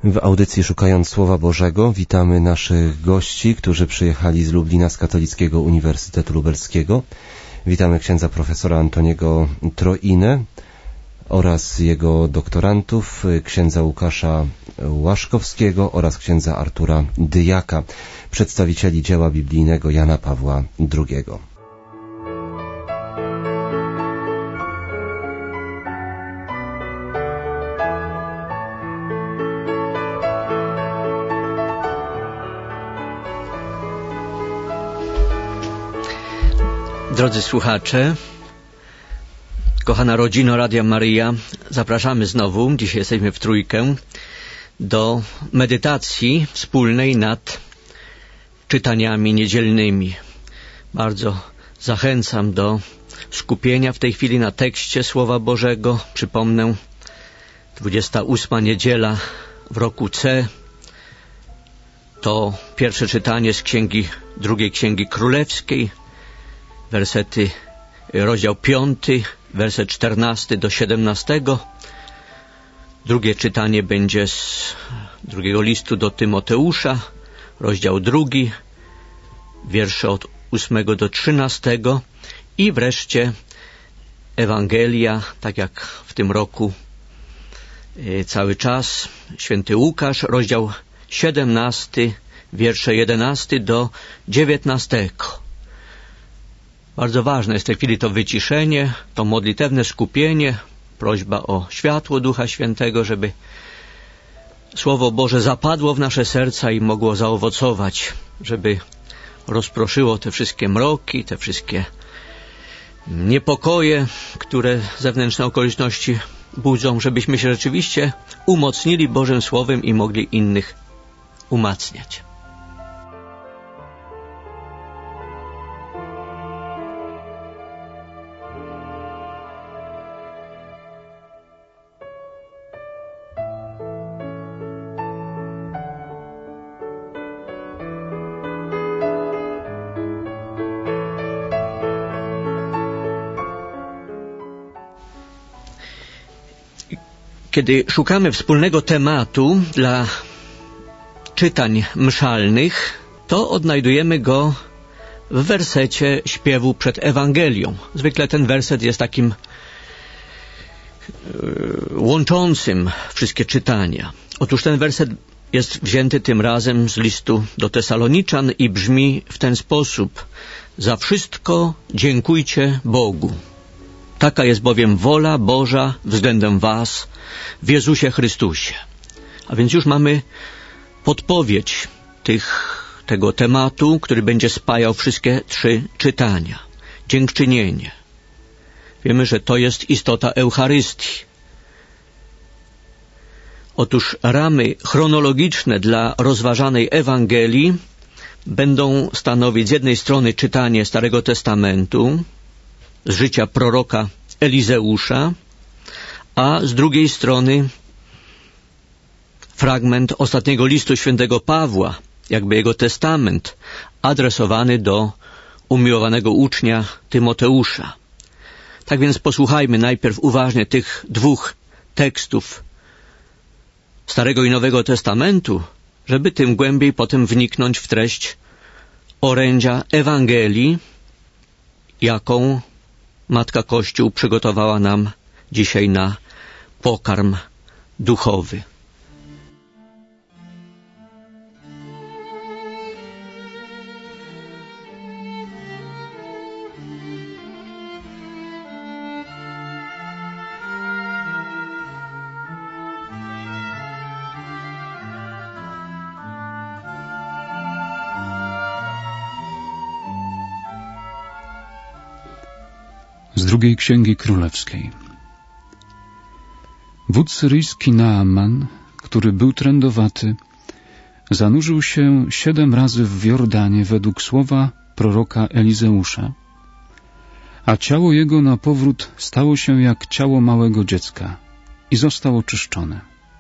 W audycji Szukając Słowa Bożego witamy naszych gości, którzy przyjechali z Lublina z Katolickiego Uniwersytetu Lubelskiego. Witamy księdza profesora Antoniego Troinę oraz jego doktorantów, księdza Łukasza Łaszkowskiego oraz księdza Artura Dyjaka, przedstawicieli dzieła biblijnego Jana Pawła II. Drodzy słuchacze, kochana rodzino Radia Maryja, zapraszamy znowu, dzisiaj jesteśmy w trójkę, do medytacji wspólnej nad czytaniami niedzielnymi. Bardzo zachęcam do skupienia w tej chwili na tekście Słowa Bożego. Przypomnę, 28. niedziela w roku C to pierwsze czytanie z drugiej Księgi Królewskiej, rozdział 5, werset 14 do 17. Drugie czytanie będzie z drugiego listu do Tymoteusza, rozdział 2, wiersze od 8 do 13 i wreszcie Ewangelia, tak jak w tym roku cały czas, święty Łukasz, rozdział 17, wiersze 11 do 19. Bardzo ważne jest w tej chwili to wyciszenie, to modlitewne skupienie, prośba o światło Ducha Świętego, żeby Słowo Boże zapadło w nasze serca i mogło zaowocować, żeby rozproszyło te wszystkie mroki, te wszystkie niepokoje, które zewnętrzne okoliczności budzą, żebyśmy się rzeczywiście umocnili Bożym Słowem i mogli innych umacniać. Kiedy szukamy wspólnego tematu dla czytań mszalnych, to odnajdujemy go w wersecie śpiewu przed Ewangelią. Zwykle ten werset jest takim łączącym wszystkie czytania. Otóż ten werset jest wzięty tym razem z listu do Tesaloniczan i brzmi w ten sposób: za wszystko dziękujcie Bogu. Taka jest bowiem wola Boża względem was w Jezusie Chrystusie. A więc już mamy podpowiedź tego tematu, który będzie spajał wszystkie trzy czytania. Dziękczynienie. Wiemy, że to jest istota Eucharystii. Otóż ramy chronologiczne dla rozważanej Ewangelii będą stanowić z jednej strony czytanie Starego Testamentu z życia proroka Elizeusza, a z drugiej strony fragment ostatniego listu świętego Pawła, jakby jego testament, adresowany do umiłowanego ucznia Tymoteusza. Tak więc posłuchajmy najpierw uważnie tych dwóch tekstów Starego i Nowego Testamentu, żeby tym głębiej potem wniknąć w treść orędzia Ewangelii, jaką Matka Kościół przygotowała nam dzisiaj na pokarm duchowy. Z drugiej Księgi Królewskiej. Wódz syryjski Naaman, który był trędowaty, zanurzył się 7 razy w Jordanie według słowa proroka Elizeusza, a ciało jego na powrót stało się jak ciało małego dziecka i został oczyszczone.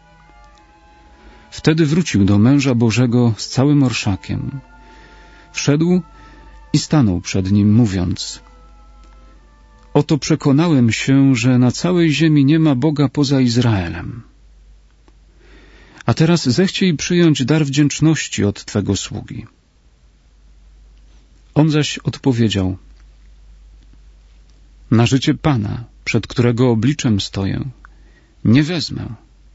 Wtedy wrócił do męża Bożego z całym orszakiem. Wszedł i stanął przed nim, mówiąc: Oto przekonałem się, że na całej ziemi nie ma Boga poza Izraelem. A A teraz zechciej przyjąć dar wdzięczności od Twego sługi. On zaś odpowiedział: na życie Pana, przed którego obliczem stoję, nie wezmę.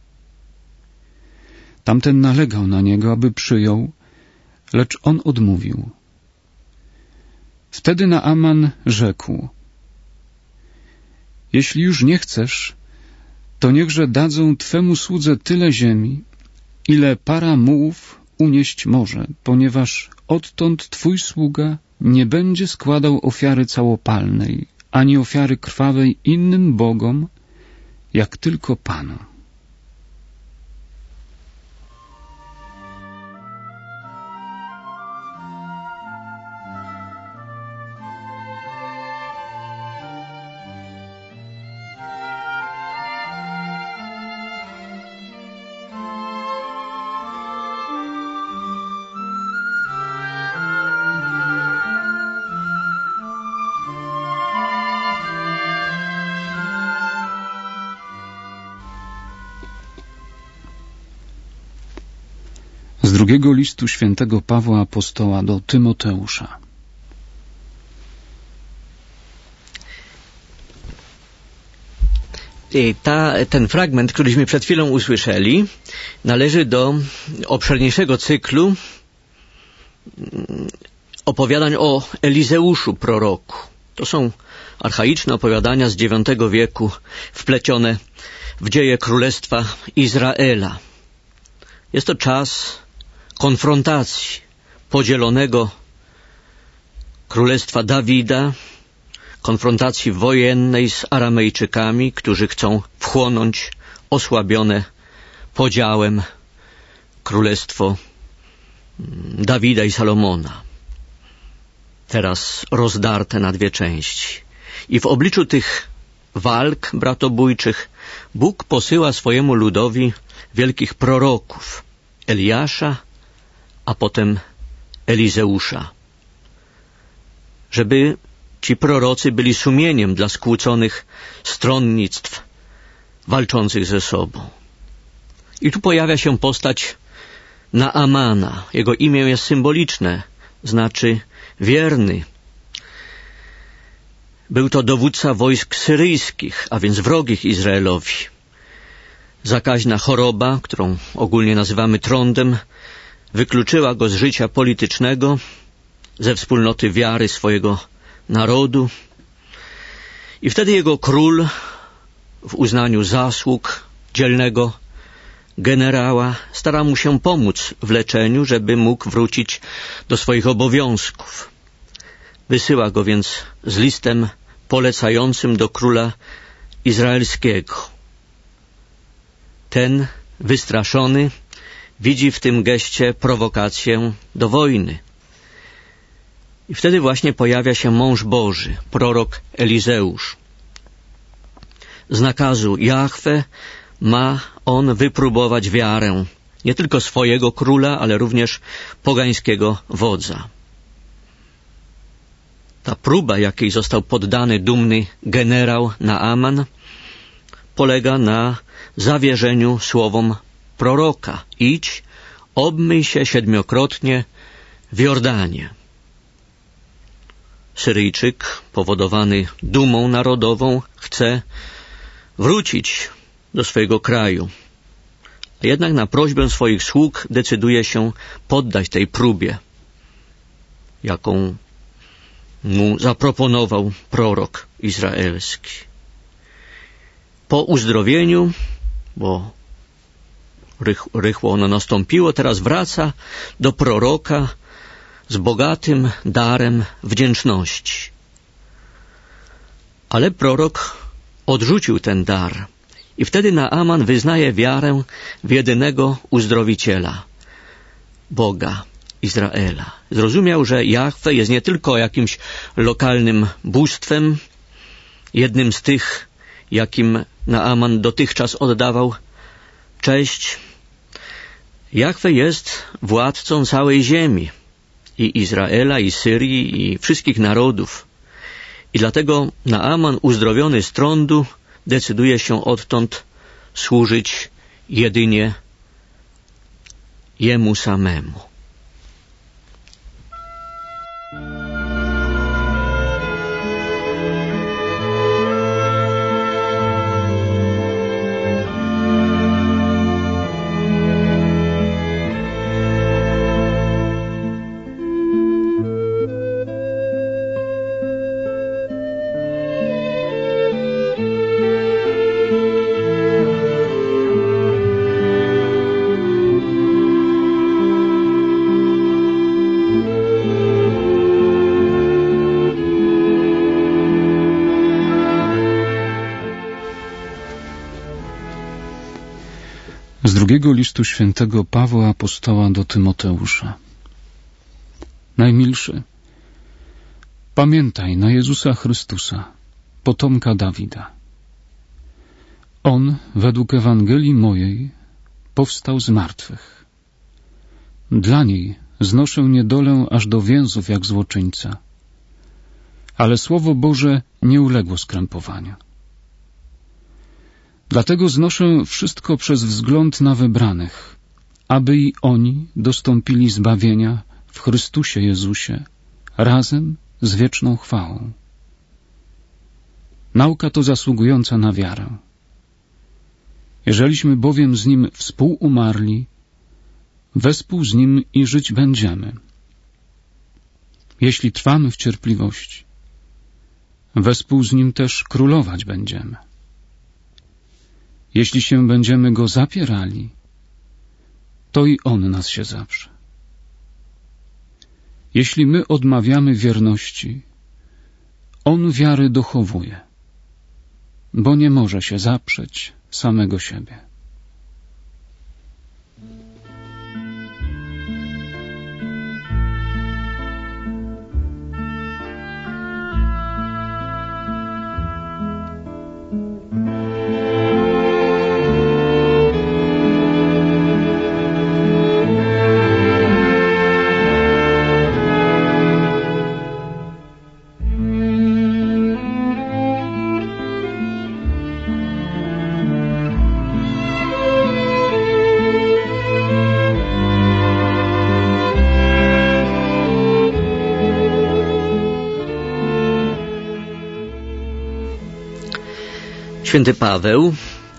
Tamten nalegał na niego, aby przyjął, lecz on odmówił. Wtedy Naaman rzekł: jeśli już nie chcesz, to niechże dadzą Twemu słudze tyle ziemi, ile para mułów unieść może, ponieważ odtąd Twój sługa nie będzie składał ofiary całopalnej, ani ofiary krwawej innym bogom, jak tylko Panu. Z drugiego listu świętego Pawła Apostoła do Tymoteusza. Ten fragment, któryśmy przed chwilą usłyszeli, należy do obszerniejszego cyklu opowiadań o Elizeuszu proroku. To są archaiczne opowiadania z IX wieku, wplecione w dzieje Królestwa Izraela. Jest to czas konfrontacji podzielonego Królestwa Dawida, konfrontacji wojennej z Aramejczykami, którzy chcą wchłonąć osłabione podziałem Królestwo Dawida i Salomona, teraz rozdarte na dwie części. I w obliczu tych walk bratobójczych Bóg posyła swojemu ludowi wielkich proroków, Eliasza, a potem Elizeusza, żeby ci prorocy byli sumieniem dla skłóconych stronnictw walczących ze sobą. I tu pojawia się postać Naamana. Jego imię jest symboliczne, znaczy wierny. Był to dowódca wojsk syryjskich, a więc wrogich Izraelowi. Zakaźna choroba, którą ogólnie nazywamy trądem, wykluczyła go z życia politycznego, ze wspólnoty wiary swojego narodu. I wtedy jego król, w uznaniu zasług dzielnego generała, stara mu się pomóc w leczeniu, żeby mógł wrócić do swoich obowiązków. Wysyła go więc z listem polecającym do króla izraelskiego. Ten, wystraszony, widzi w tym geście prowokację do wojny. I wtedy właśnie pojawia się mąż Boży, prorok Elizeusz. Z nakazu Jahwe ma on wypróbować wiarę nie tylko swojego króla, ale również pogańskiego wodza. Ta próba, jakiej został poddany dumny generał Naaman, polega na zawierzeniu słowom proroka: idź, obmyj się 7-krotnie w Jordanie. Syryjczyk, powodowany dumą narodową, chce wrócić do swojego kraju. A jednak na prośbę swoich sług decyduje się poddać tej próbie, jaką mu zaproponował prorok izraelski. Po uzdrowieniu, bo rychło ono nastąpiło, teraz wraca do proroka z bogatym darem wdzięczności. Ale prorok odrzucił ten dar i wtedy Naaman wyznaje wiarę w jedynego uzdrowiciela, Boga Izraela. Zrozumiał, że Jahwe jest nie tylko jakimś lokalnym bóstwem, jednym z tych, jakim Naaman dotychczas oddawał cześć. Jahwe jest władcą całej ziemi, i Izraela, i Syrii, i wszystkich narodów. I dlatego Naaman, uzdrowiony z trądu, decyduje się odtąd służyć jedynie Jemu samemu. Z drugiego listu świętego Pawła apostoła do Tymoteusza. Najmilszy, pamiętaj na Jezusa Chrystusa, potomka Dawida. On, według Ewangelii mojej, powstał z martwych. Dla niej znoszę niedolę aż do więzów jak złoczyńca, ale Słowo Boże nie uległo skrępowaniu. Dlatego znoszę wszystko przez wzgląd na wybranych, aby i oni dostąpili zbawienia w Chrystusie Jezusie razem z wieczną chwałą. Nauka to zasługująca na wiarę. Jeżeliśmy bowiem z Nim współumarli, wespół z Nim i żyć będziemy. Jeśli trwamy w cierpliwości, wespół z Nim też królować będziemy. Jeśli się będziemy Go zapierali, to i On nas się zaprze. Jeśli my odmawiamy wierności, On wiary dochowuje, bo nie może się zaprzeć samego siebie. Święty Paweł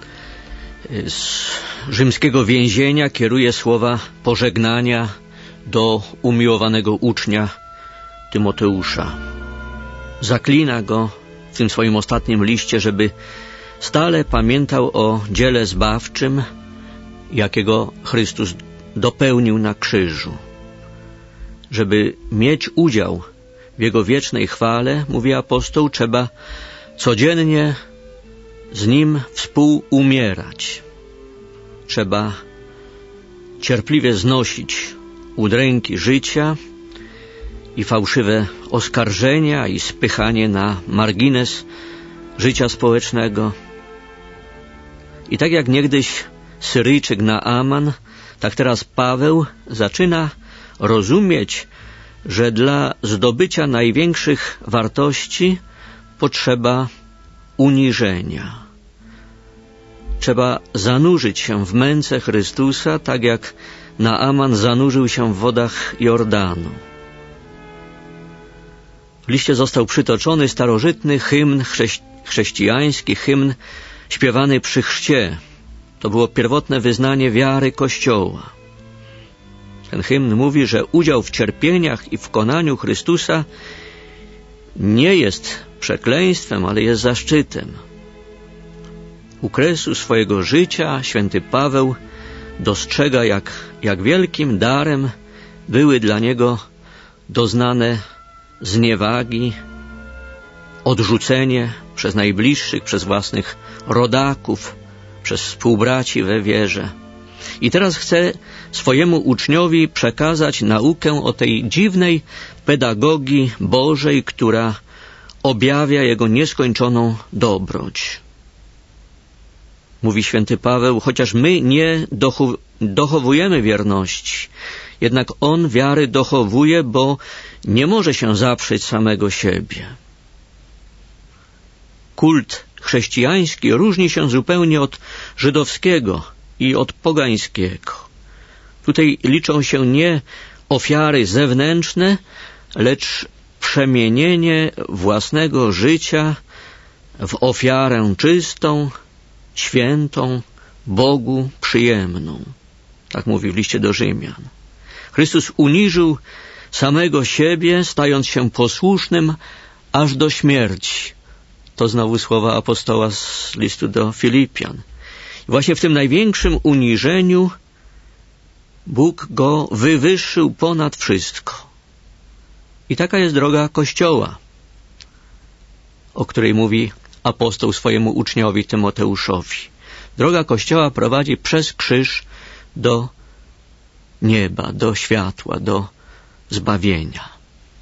z rzymskiego więzienia kieruje słowa pożegnania do umiłowanego ucznia Tymoteusza. Zaklina go w tym swoim ostatnim liście, żeby stale pamiętał o dziele zbawczym, jakiego Chrystus dopełnił na krzyżu. Żeby mieć udział w Jego wiecznej chwale, mówi apostoł, trzeba codziennie z Nim współumierać. Trzeba cierpliwie znosić udręki życia i fałszywe oskarżenia i spychanie na margines życia społecznego. I tak jak niegdyś Syryjczyk Naaman, tak teraz Paweł zaczyna rozumieć, że dla zdobycia największych wartości potrzeba uniżenia. Trzeba zanurzyć się w męce Chrystusa, tak jak Naaman zanurzył się w wodach Jordanu. W liście został przytoczony starożytny hymn chrześcijański, hymn śpiewany przy chrzcie. To było pierwotne wyznanie wiary Kościoła. Ten hymn mówi, że udział w cierpieniach i w konaniu Chrystusa nie jest przekleństwem, ale jest zaszczytem. U kresu swojego życia święty Paweł dostrzega, jak wielkim darem były dla niego doznane zniewagi, odrzucenie przez najbliższych, przez własnych rodaków, przez współbraci we wierze. I teraz chce swojemu uczniowi przekazać naukę o tej dziwnej pedagogii Bożej, która objawia Jego nieskończoną dobroć. Mówi święty Paweł, chociaż my nie dochowujemy wierności, jednak On wiary dochowuje, bo nie może się zaprzeć samego siebie. Kult chrześcijański różni się zupełnie od żydowskiego i od pogańskiego. Tutaj liczą się nie ofiary zewnętrzne, lecz przemienienie własnego życia w ofiarę czystą, świętą, Bogu przyjemną. Tak mówi w liście do Rzymian. Chrystus uniżył samego siebie, stając się posłusznym aż do śmierci. To znowu słowa apostoła z listu do Filipian. I właśnie w tym największym uniżeniu Bóg go wywyższył ponad wszystko. I taka jest droga Kościoła, o której mówi apostoł swojemu uczniowi Tymoteuszowi. Droga Kościoła prowadzi przez krzyż do nieba, do światła, do zbawienia.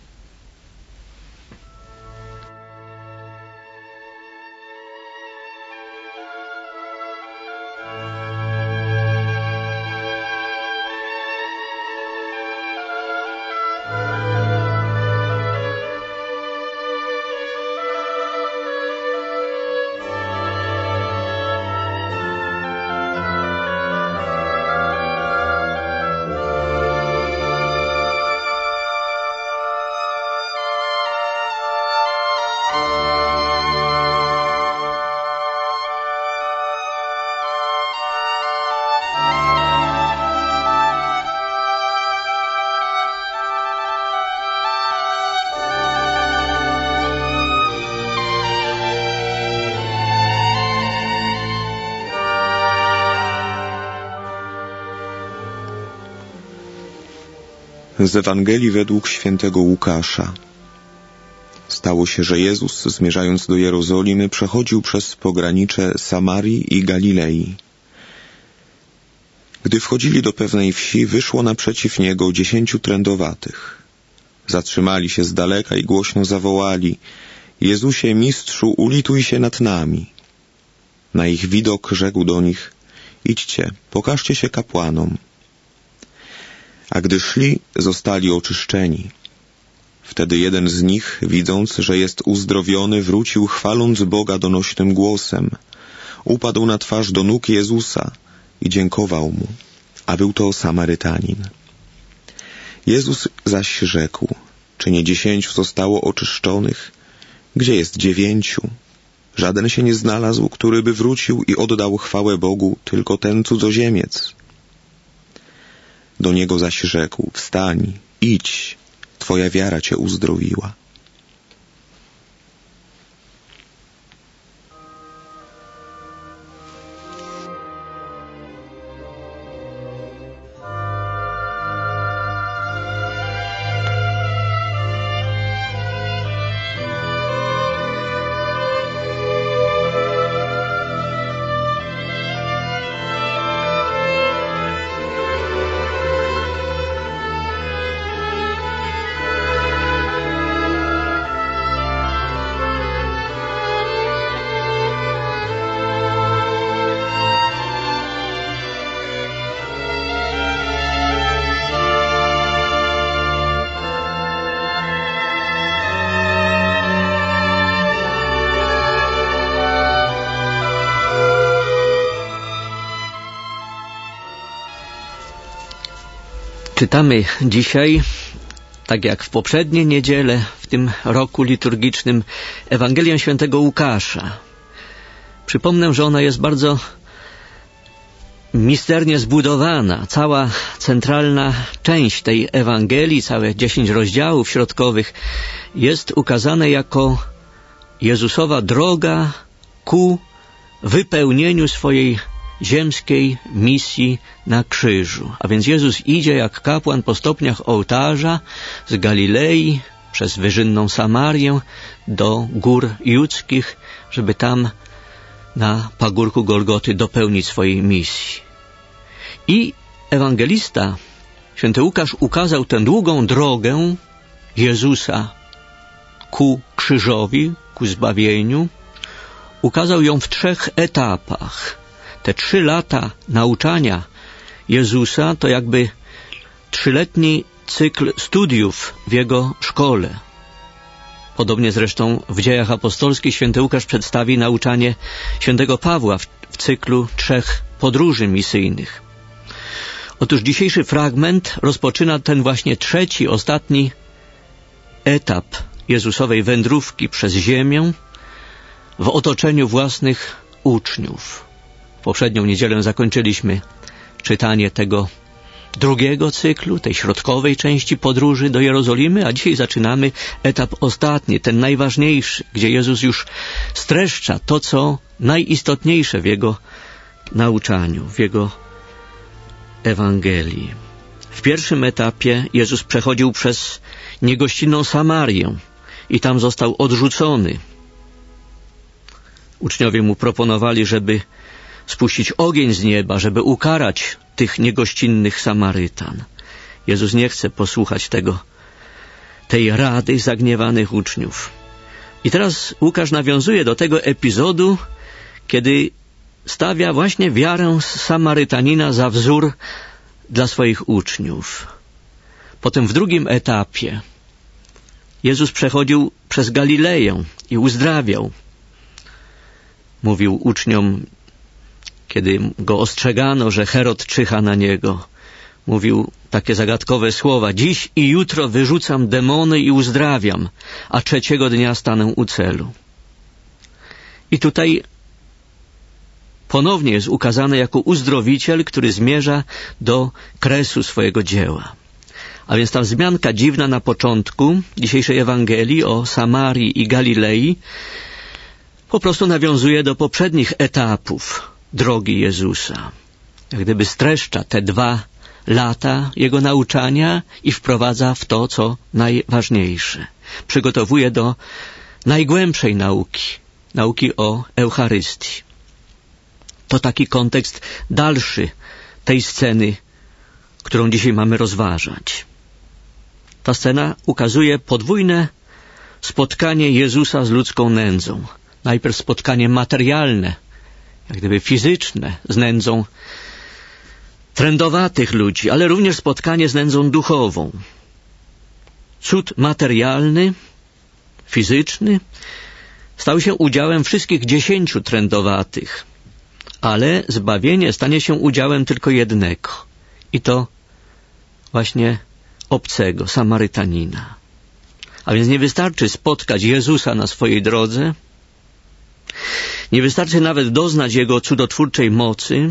Z Ewangelii według świętego Łukasza. Stało się, że Jezus, zmierzając do Jerozolimy, przechodził przez pogranicze Samarii i Galilei. Gdy wchodzili do pewnej wsi, wyszło naprzeciw Niego 10 trędowatych. Zatrzymali się z daleka i głośno zawołali: Jezusie, Mistrzu, ulituj się nad nami. Na ich widok rzekł do nich: Idźcie, pokażcie się kapłanom. A gdy szli, zostali oczyszczeni. Wtedy jeden z nich, widząc, że jest uzdrowiony, wrócił, chwaląc Boga donośnym głosem. Upadł na twarz do nóg Jezusa i dziękował Mu, a był to Samarytanin. Jezus zaś rzekł: czy nie 10 zostało oczyszczonych? Gdzie jest 9? Żaden się nie znalazł, który by wrócił i oddał chwałę Bogu, tylko ten cudzoziemiec. Do niego zaś rzekł: wstań, idź, twoja wiara cię uzdrowiła. Czytamy dzisiaj, tak jak w poprzednie niedziele, w tym roku liturgicznym, Ewangelię świętego Łukasza. Przypomnę, że ona jest bardzo misternie zbudowana. Cała centralna część tej Ewangelii, całe 10 rozdziałów środkowych jest ukazane jako Jezusowa droga ku wypełnieniu swojej ziemskiej misji na krzyżu. A więc Jezus idzie jak kapłan po stopniach ołtarza z Galilei przez wyżynną Samarię do gór judzkich, żeby tam na pagórku Golgoty dopełnić swojej misji. I ewangelista święty Łukasz ukazał tę długą drogę Jezusa ku krzyżowi, ku zbawieniu. Ukazał ją w 3 etapach. Te 3 lata nauczania Jezusa to jakby 3-letni cykl studiów w Jego szkole. Podobnie zresztą w Dziejach Apostolskich święty Łukasz przedstawi nauczanie świętego Pawła w cyklu 3 podróży misyjnych. Otóż dzisiejszy fragment rozpoczyna ten właśnie trzeci, ostatni etap Jezusowej wędrówki przez ziemię w otoczeniu własnych uczniów. W poprzednią niedzielę zakończyliśmy czytanie tego drugiego cyklu, tej środkowej części podróży do Jerozolimy, a dzisiaj zaczynamy etap ostatni, ten najważniejszy, gdzie Jezus już streszcza to, co najistotniejsze w Jego nauczaniu, w Jego Ewangelii. W pierwszym etapie Jezus przechodził przez niegościnną Samarię i tam został odrzucony. Uczniowie Mu proponowali, żeby spuścić ogień z nieba, żeby ukarać tych niegościnnych Samarytan. Jezus nie chce posłuchać tej rady zagniewanych uczniów. I teraz Łukasz nawiązuje do tego epizodu, kiedy stawia właśnie wiarę Samarytanina za wzór dla swoich uczniów. Potem w drugim etapie Jezus przechodził przez Galileję i uzdrawiał. Mówił uczniom, kiedy go ostrzegano, że Herod czyha na niego, mówił takie zagadkowe słowa: dziś i jutro wyrzucam demony i uzdrawiam, a trzeciego dnia stanę u celu. I tutaj ponownie jest ukazany jako uzdrowiciel, który zmierza do kresu swojego dzieła. A więc ta wzmianka dziwna na początku dzisiejszej Ewangelii o Samarii i Galilei po prostu nawiązuje do poprzednich etapów drogi Jezusa. Jak gdyby streszcza te 2 lata Jego nauczania i wprowadza w to, co najważniejsze. Przygotowuje do najgłębszej nauki o Eucharystii. To taki kontekst dalszy tej sceny, którą dzisiaj mamy rozważać. Ta scena ukazuje podwójne spotkanie Jezusa z ludzką nędzą. Najpierw spotkanie materialne, jak gdyby fizyczne, z nędzą trędowatych ludzi, ale również spotkanie z nędzą duchową. Cud materialny, fizyczny stał się udziałem wszystkich 10 trędowatych, ale zbawienie stanie się udziałem tylko jednego. I to właśnie obcego, Samarytanina. A więc nie wystarczy spotkać Jezusa na swojej drodze, nie wystarczy nawet doznać Jego cudotwórczej mocy.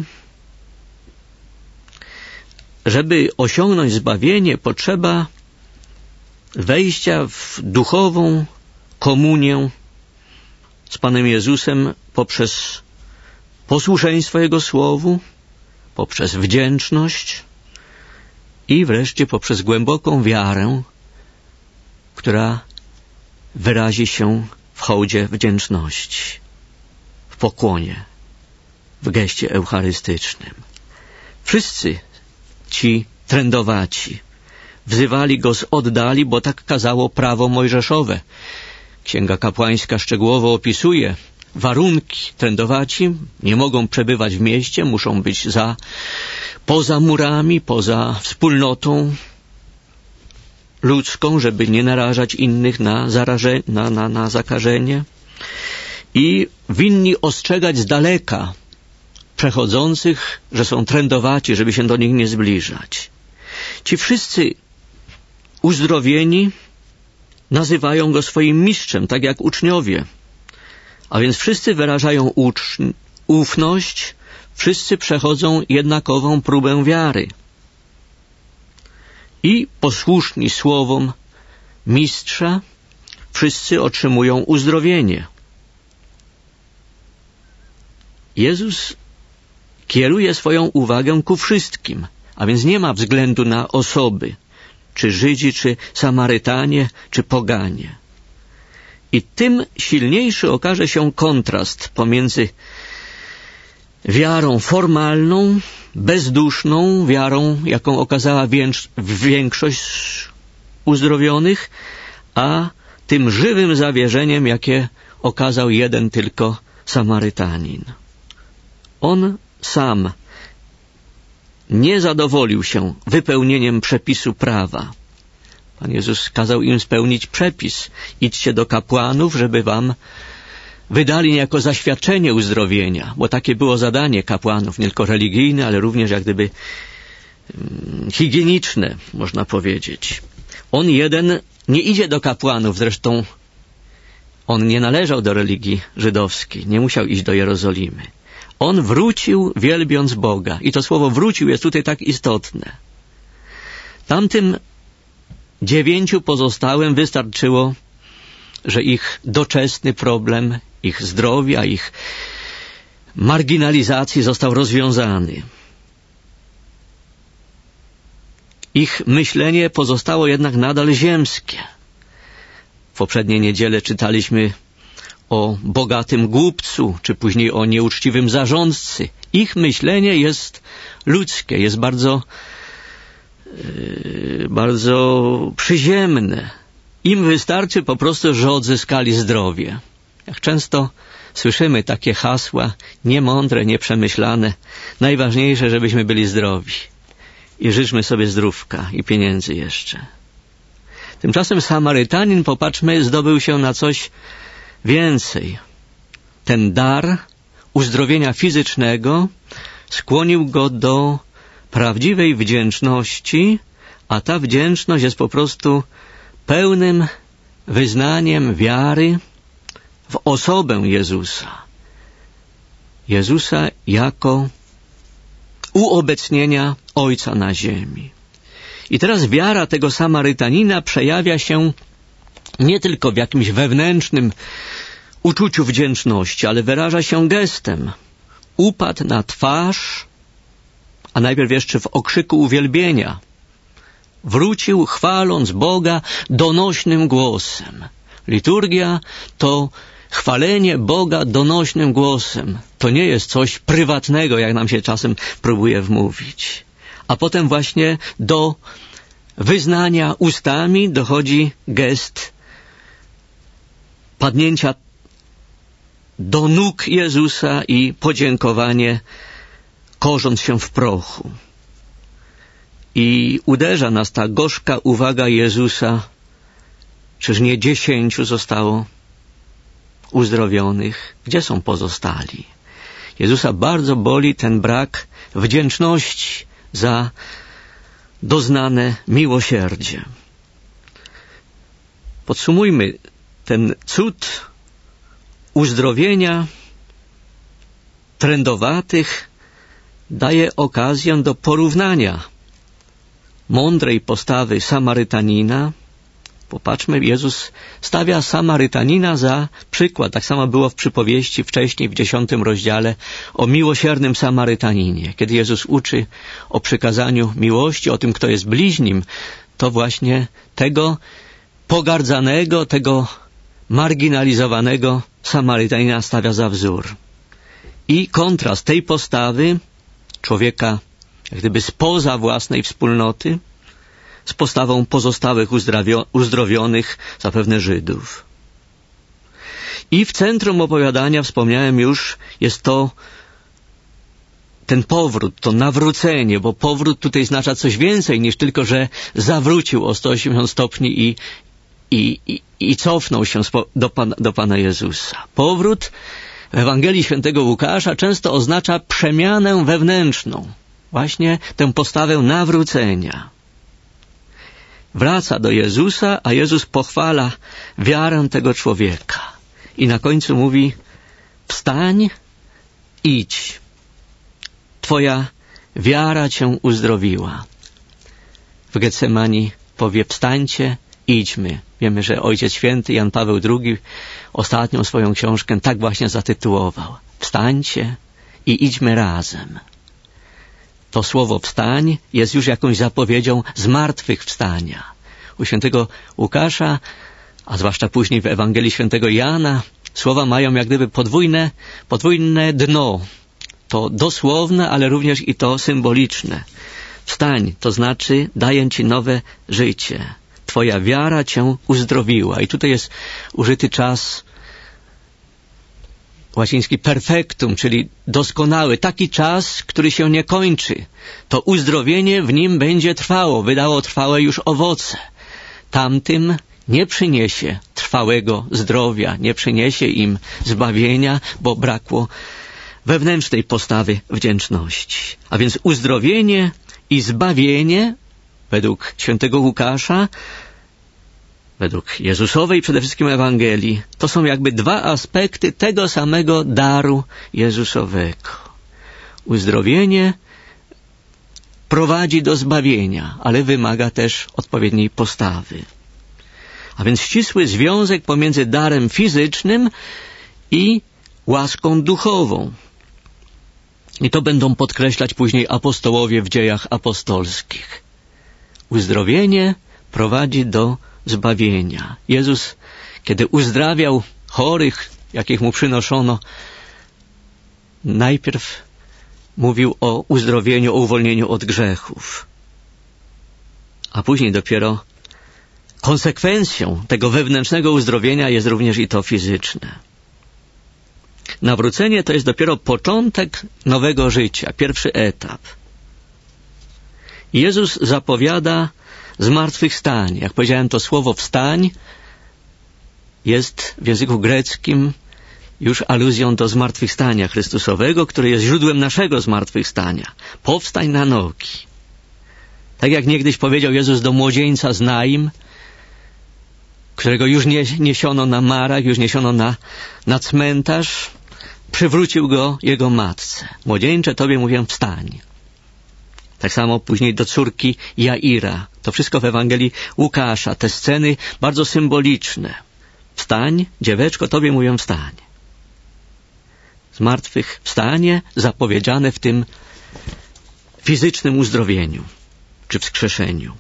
Żeby osiągnąć zbawienie, potrzeba wejścia w duchową komunię z Panem Jezusem poprzez posłuszeństwo Jego Słowu, poprzez wdzięczność i wreszcie poprzez głęboką wiarę, która wyrazi się w hołdzie wdzięczności, w pokłonie, w geście eucharystycznym. Wszyscy ci trędowaci wzywali Go z oddali, bo tak kazało prawo mojżeszowe. Księga Kapłańska szczegółowo opisuje warunki. Trędowaci nie mogą przebywać w mieście, muszą być poza murami, poza wspólnotą ludzką, żeby nie narażać innych na zakażenie. I winni ostrzegać z daleka przechodzących, że są trędowaci, żeby się do nich nie zbliżać. Ci wszyscy uzdrowieni nazywają Go swoim mistrzem, tak jak uczniowie. A więc wszyscy wyrażają ufność, wszyscy przechodzą jednakową próbę wiary. I posłuszni słowom mistrza, wszyscy otrzymują uzdrowienie. Jezus kieruje swoją uwagę ku wszystkim, a więc nie ma względu na osoby, czy Żydzi, czy Samarytanie, czy poganie. I tym silniejszy okaże się kontrast pomiędzy wiarą formalną, bezduszną, wiarą, jaką okazała większość uzdrowionych, a tym żywym zawierzeniem, jakie okazał jeden tylko Samarytanin. On sam nie zadowolił się wypełnieniem przepisu prawa. Pan Jezus kazał im spełnić przepis. Idźcie do kapłanów, żeby wam wydali niejako zaświadczenie uzdrowienia, bo takie było zadanie kapłanów, nie tylko religijne, ale również jak gdyby higieniczne, można powiedzieć. On jeden nie idzie do kapłanów, zresztą on nie należał do religii żydowskiej, nie musiał iść do Jerozolimy. On wrócił, wielbiąc Boga. I to słowo wrócił jest tutaj tak istotne. Tamtym 9 pozostałym wystarczyło, że ich doczesny problem, ich zdrowia, ich marginalizacji został rozwiązany. Ich myślenie pozostało jednak nadal ziemskie. W poprzedniej niedzielę czytaliśmy o bogatym głupcu, czy później o nieuczciwym zarządcy. Ich myślenie jest ludzkie, jest bardzo przyziemne. Im wystarczy po prostu, że odzyskali zdrowie. Jak często słyszymy takie hasła, niemądre, nieprzemyślane. Najważniejsze, żebyśmy byli zdrowi. I życzmy sobie zdrówka i pieniędzy jeszcze. Tymczasem Samarytanin, popatrzmy, zdobył się na coś więcej. Ten dar uzdrowienia fizycznego skłonił go do prawdziwej wdzięczności, a ta wdzięczność jest po prostu pełnym wyznaniem wiary w osobę Jezusa. Jezusa jako uobecnienia Ojca na ziemi. I teraz wiara tego Samarytanina przejawia się nie tylko w jakimś wewnętrznym uczuciu wdzięczności, ale wyraża się gestem. Upadł na twarz, a najpierw jeszcze w okrzyku uwielbienia. Wrócił, chwaląc Boga donośnym głosem. Liturgia to chwalenie Boga donośnym głosem. To nie jest coś prywatnego, jak nam się czasem próbuje wmówić. A potem właśnie do wyznania ustami dochodzi gest padnięcia do nóg Jezusa i podziękowanie, korząc się w prochu. I uderza nas ta gorzka uwaga Jezusa, czyż nie 10 zostało uzdrowionych? Gdzie są pozostali? Jezusa bardzo boli ten brak wdzięczności za doznane miłosierdzie. Podsumujmy, ten cud uzdrowienia trędowatych daje okazję do porównania mądrej postawy Samarytanina. Popatrzmy, Jezus stawia Samarytanina za przykład. Tak samo było w przypowieści wcześniej, w 10 rozdziale, o miłosiernym Samarytaninie. Kiedy Jezus uczy o przykazaniu miłości, o tym, kto jest bliźnim, to właśnie tego pogardzanego, tego marginalizowanego Samarytanina stawia za wzór. I kontrast tej postawy człowieka jak gdyby spoza własnej wspólnoty z postawą pozostałych uzdrowionych, zapewne Żydów. I w centrum opowiadania, wspomniałem już, jest to ten powrót, to nawrócenie, bo powrót tutaj oznacza coś więcej niż tylko, że zawrócił o 180 stopni i cofnął się do Pana Jezusa. Powrót w Ewangelii Świętego Łukasza często oznacza przemianę wewnętrzną. Właśnie tę postawę nawrócenia. Wraca do Jezusa, a Jezus pochwala wiarę tego człowieka. I na końcu mówi: wstań, idź. Twoja wiara cię uzdrowiła. W Getsemani powie: wstańcie, idźmy. Wiemy, że Ojciec Święty Jan Paweł II ostatnią swoją książkę tak właśnie zatytułował: wstańcie i idźmy razem. To słowo wstań jest już jakąś zapowiedzią zmartwychwstania. U świętego Łukasza, a zwłaszcza później w Ewangelii świętego Jana, słowa mają jak gdyby podwójne dno. To dosłowne, ale również i to symboliczne. Wstań, to znaczy daję ci nowe życie. Twoja wiara cię uzdrowiła. I tutaj jest użyty czas łaciński perfektum, czyli doskonały, taki czas, który się nie kończy. To uzdrowienie w nim będzie trwało, wydało trwałe już owoce. Tamtym nie przyniesie trwałego zdrowia, nie przyniesie im zbawienia, bo brakło wewnętrznej postawy wdzięczności. A więc uzdrowienie i zbawienie, według świętego Łukasza, według Jezusowej przede wszystkim Ewangelii, to są jakby dwa aspekty tego samego daru Jezusowego. Uzdrowienie prowadzi do zbawienia, ale wymaga też odpowiedniej postawy. A więc ścisły związek pomiędzy darem fizycznym i łaską duchową. I to będą podkreślać później apostołowie w dziejach apostolskich. Uzdrowienie prowadzi do zbawienia. Jezus, kiedy uzdrawiał chorych, jakich mu przynoszono, najpierw mówił o uzdrowieniu, o uwolnieniu od grzechów. A później dopiero konsekwencją tego wewnętrznego uzdrowienia jest również i to fizyczne. Nawrócenie to jest dopiero początek nowego życia, pierwszy etap. Jezus zapowiada zmartwychwstanie. Jak powiedziałem, to słowo wstań jest w języku greckim już aluzją do zmartwychwstania Chrystusowego, które jest źródłem naszego zmartwychwstania. Powstań na nogi. Tak jak niegdyś powiedział Jezus do młodzieńca z Naim, którego już niesiono na marach, już niesiono na cmentarz, przywrócił go jego matce. Młodzieńcze, tobie mówię, wstań. Tak samo później do córki Jaira. To wszystko w Ewangelii Łukasza. Te sceny bardzo symboliczne. Wstań, dzieweczko, tobie mówię, wstań. Zmartwychwstanie zapowiedziane w tym fizycznym uzdrowieniu, czy wskrzeszeniu.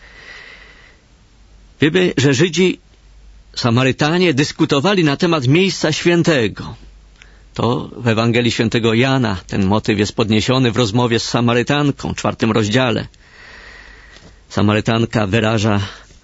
Wiemy, że Żydzi, Samarytanie dyskutowali na temat miejsca świętego. To w Ewangelii świętego Jana ten motyw jest podniesiony w rozmowie z Samarytanką w 4 rozdziale. Samarytanka wyraża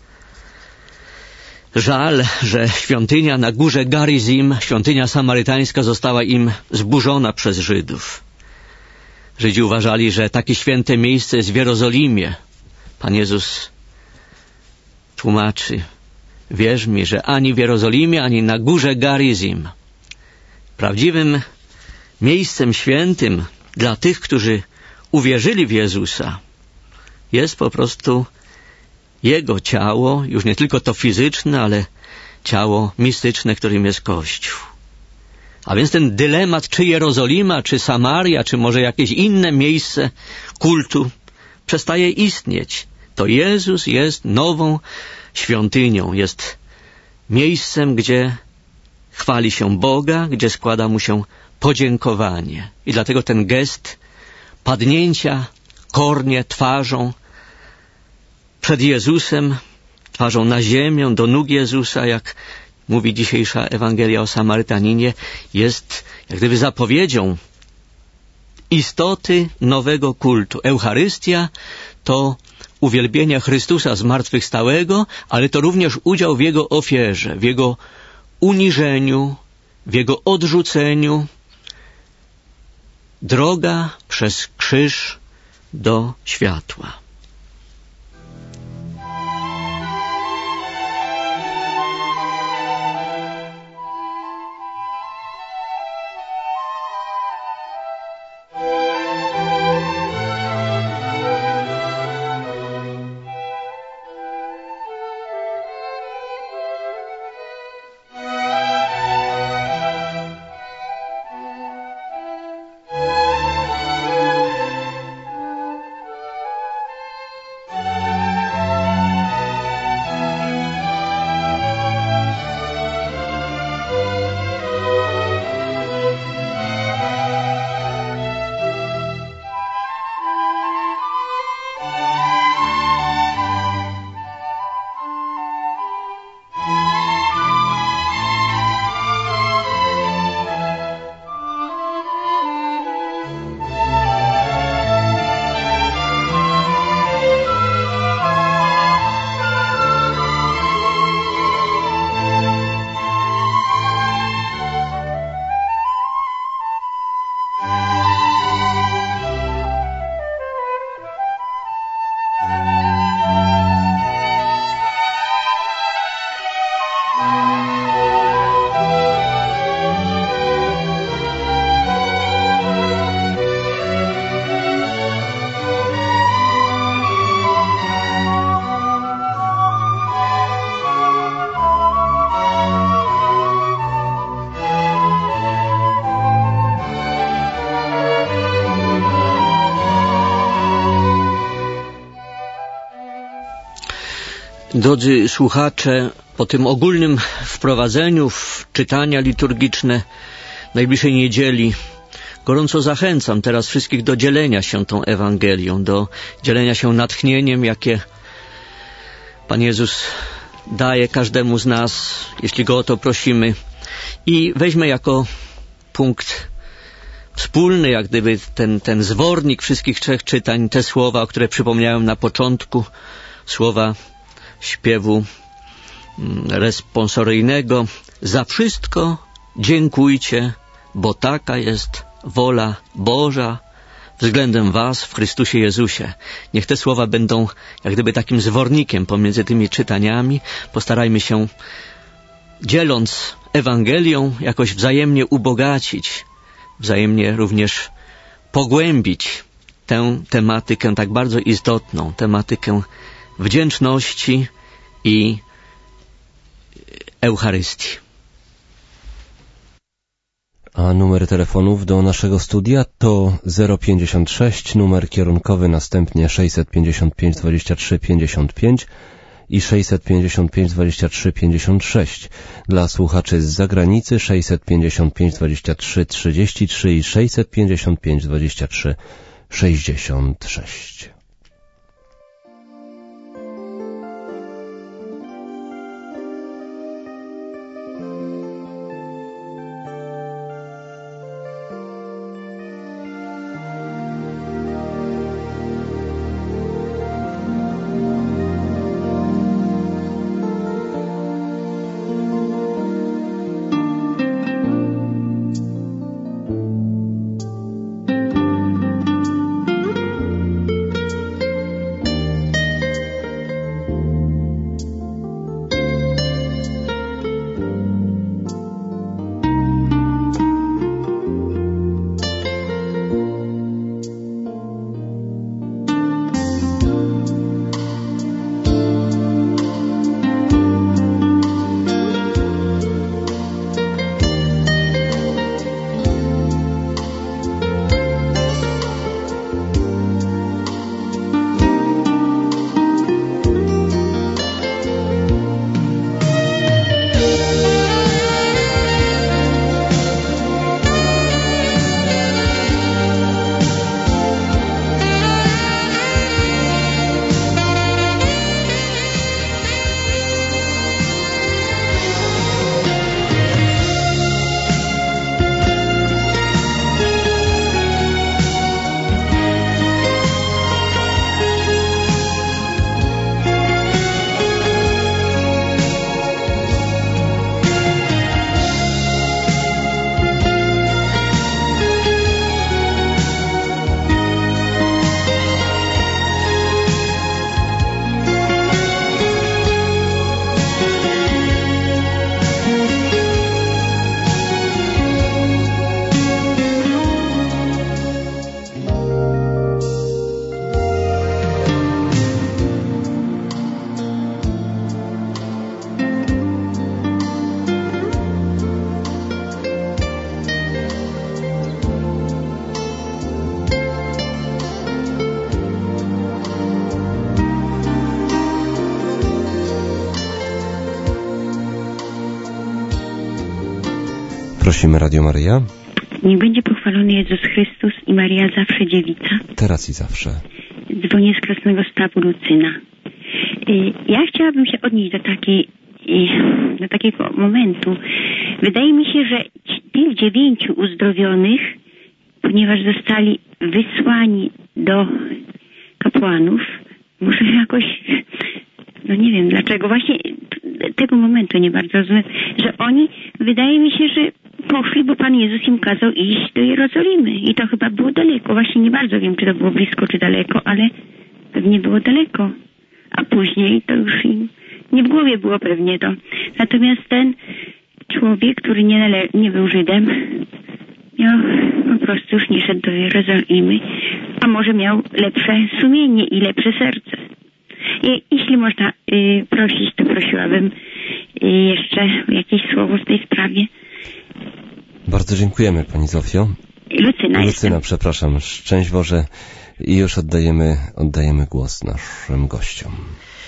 żal, że świątynia na górze Garizim, świątynia samarytańska, została im zburzona przez Żydów. Żydzi uważali, że takie święte miejsce jest w Jerozolimie. Pan Jezus tłumaczy: wierz mi, że ani w Jerozolimie, ani na górze Garizim. Prawdziwym miejscem świętym dla tych, którzy uwierzyli w Jezusa, jest po prostu Jego ciało, już nie tylko to fizyczne, ale ciało mistyczne, którym jest Kościół. A więc ten dylemat, czy Jerozolima, czy Samaria, czy może jakieś inne miejsce kultu, przestaje istnieć. To Jezus jest nową świątynią, jest miejscem, gdzie chwali się Boga, gdzie składa Mu się podziękowanie. I dlatego ten gest padnięcia kornie twarzą przed Jezusem, twarzą na ziemię, do nóg Jezusa, jak mówi dzisiejsza Ewangelia o Samarytaninie, jest jak gdyby zapowiedzią istoty nowego kultu. Eucharystia to uwielbienie Chrystusa zmartwychwstałego, ale to również udział w Jego ofierze, w Jego uniżeniu, w Jego odrzuceniu. Droga przez krzyż do światła. Drodzy słuchacze, po tym ogólnym wprowadzeniu w czytania liturgiczne najbliższej niedzieli gorąco zachęcam teraz wszystkich do dzielenia się tą Ewangelią, do dzielenia się natchnieniem, jakie Pan Jezus daje każdemu z nas, jeśli Go o to prosimy. I weźmy jako punkt wspólny, jak gdyby ten zwornik wszystkich trzech czytań, te słowa, o które przypomniałem na początku, słowa śpiewu responsoryjnego. Za wszystko dziękujcie, bo taka jest wola Boża względem was w Chrystusie Jezusie. Niech te słowa będą jak gdyby takim zwornikiem pomiędzy tymi czytaniami. Postarajmy się, dzieląc Ewangelią, jakoś wzajemnie ubogacić, wzajemnie również pogłębić tę tematykę tak bardzo istotną, tematykę wdzięczności i Eucharystii. A numer telefonów do naszego studia to 056, numer kierunkowy, następnie 655 23 55 i 655 23 56. Dla słuchaczy z zagranicy 655 23 33 i 655 23 66. Prosimy, Radio Maryja. Niech będzie pochwalony Jezus Chrystus i Maria zawsze dziewica. Teraz i zawsze. Dzwonię z Krasnego Stawu Lucyna. Ja chciałabym się odnieść do takiego momentu. Wydaje mi się, że tych 9 uzdrowionych, ponieważ zostali wysłani do kapłanów, muszę jakoś, nie wiem dlaczego, właśnie tego momentu nie bardzo rozumiem, że oni, wydaje mi się, że poszli, bo Pan Jezus im kazał iść do Jerozolimy. I to chyba było daleko. Właśnie nie bardzo wiem, czy to było blisko, czy daleko, ale pewnie było daleko. A później to już im nie w głowie było pewnie to. Natomiast ten człowiek, który nie był Żydem, miał po prostu już nie szedł do Jerozolimy, a może miał lepsze sumienie i lepsze serce. Jeśli można prosić, to prosiłabym jeszcze jakieś słowo w tej sprawie. Bardzo dziękujemy, Pani Zofio. Lucyna, przepraszam. Szczęść Boże. I już oddajemy głos naszym gościom.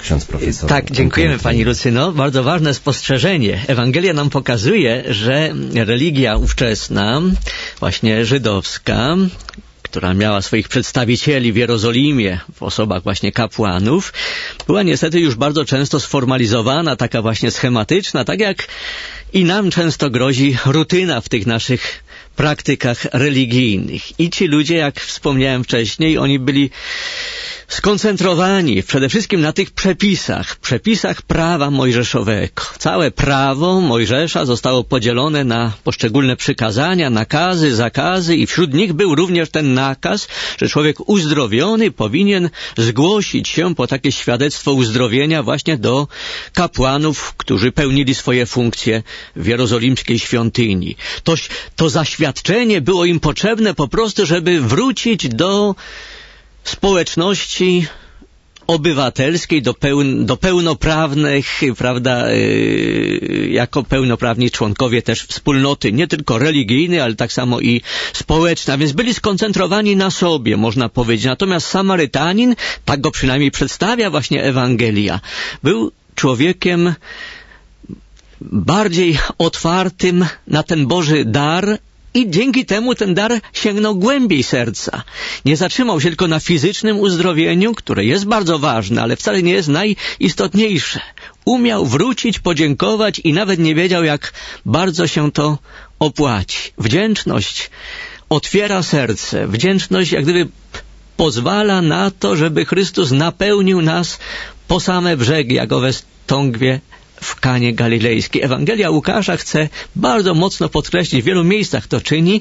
ksiądz profesor. Tak, dziękujemy pani Lucyno. Bardzo ważne spostrzeżenie. Ewangelia nam pokazuje, że religia ówczesna, właśnie żydowska, która miała swoich przedstawicieli w Jerozolimie w osobach właśnie kapłanów, była niestety już bardzo często sformalizowana, taka właśnie schematyczna, tak jak i nam często grozi rutyna w tych naszych praktykach religijnych. I ci ludzie, jak wspomniałem wcześniej, oni byli skoncentrowani przede wszystkim na tych przepisach prawa mojżeszowego. Całe prawo Mojżesza zostało podzielone na poszczególne przykazania, nakazy, zakazy i wśród nich był również ten nakaz, że człowiek uzdrowiony powinien zgłosić się po takie świadectwo uzdrowienia właśnie do kapłanów, którzy pełnili swoje funkcje w jerozolimskiej świątyni. To zaświadczenie było im potrzebne po prostu, żeby wrócić do społeczności obywatelskiej, do pełnoprawnych, prawda, jako pełnoprawni członkowie też wspólnoty, nie tylko religijnej, ale tak samo i społecznej, a więc byli skoncentrowani na sobie, można powiedzieć. Natomiast Samarytanin, tak go przynajmniej przedstawia właśnie Ewangelia, był człowiekiem bardziej otwartym na ten Boży dar, i dzięki temu ten dar sięgnął głębiej serca. Nie zatrzymał się tylko na fizycznym uzdrowieniu, które jest bardzo ważne, ale wcale nie jest najistotniejsze. Umiał wrócić, podziękować i nawet nie wiedział, jak bardzo się to opłaci. Wdzięczność otwiera serce. Wdzięczność jak gdyby pozwala na to, żeby Chrystus napełnił nas po same brzegi, jak owe stągwie w Kanie Galilejskiej. Ewangelia Łukasza chce bardzo mocno podkreślić, w wielu miejscach to czyni,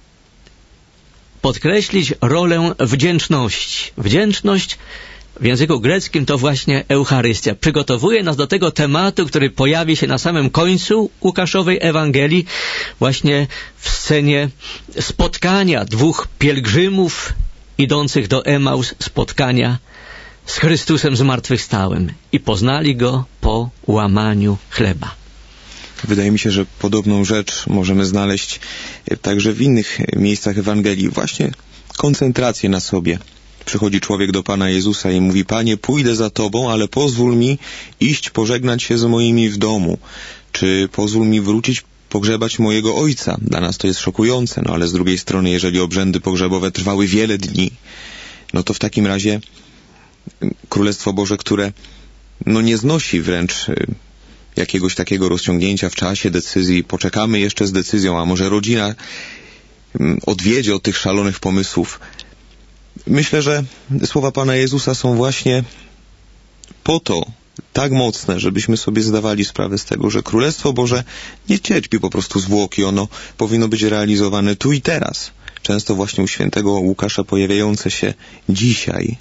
podkreślić rolę wdzięczności. Wdzięczność w języku greckim to właśnie Eucharystia. Przygotowuje nas do tego tematu, który pojawi się na samym końcu Łukaszowej Ewangelii, właśnie w scenie spotkania dwóch pielgrzymów idących do Emaus, spotkania z Chrystusem zmartwychwstałym i poznali Go po łamaniu chleba. Wydaje mi się, że podobną rzecz możemy znaleźć także w innych miejscach Ewangelii. Właśnie koncentrację na sobie. Przychodzi człowiek do Pana Jezusa i mówi: Panie, pójdę za Tobą, ale pozwól mi iść pożegnać się z moimi w domu. Czy pozwól mi wrócić pogrzebać mojego ojca. Dla nas to jest szokujące, ale z drugiej strony, jeżeli obrzędy pogrzebowe trwały wiele dni, no to w takim razie Królestwo Boże, które nie znosi wręcz jakiegoś takiego rozciągnięcia w czasie decyzji, poczekamy jeszcze z decyzją, a może rodzina odwiedzie od tych szalonych pomysłów. Myślę, że słowa Pana Jezusa są właśnie po to tak mocne, żebyśmy sobie zdawali sprawę z tego, że Królestwo Boże nie cierpi po prostu zwłoki, ono powinno być realizowane tu i teraz. Często właśnie u świętego Łukasza pojawiające się dzisiaj.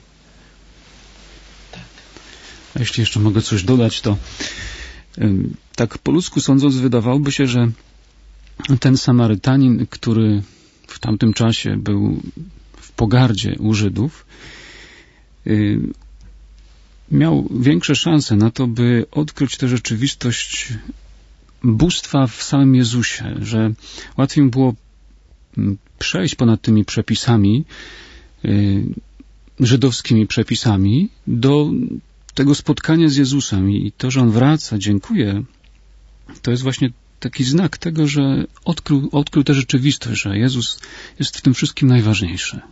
A jeśli jeszcze mogę coś dodać, to tak po ludzku sądząc, wydawałoby się, że ten Samarytanin, który w tamtym czasie był w pogardzie u Żydów, miał większe szanse na to, by odkryć tę rzeczywistość bóstwa w samym Jezusie, że łatwiej mu było przejść ponad tymi przepisami, żydowskimi przepisami, do tego spotkania z Jezusem. I to, że on wraca, dziękuję, to jest właśnie taki znak tego, że odkrył tę rzeczywistość, że Jezus jest w tym wszystkim najważniejszy.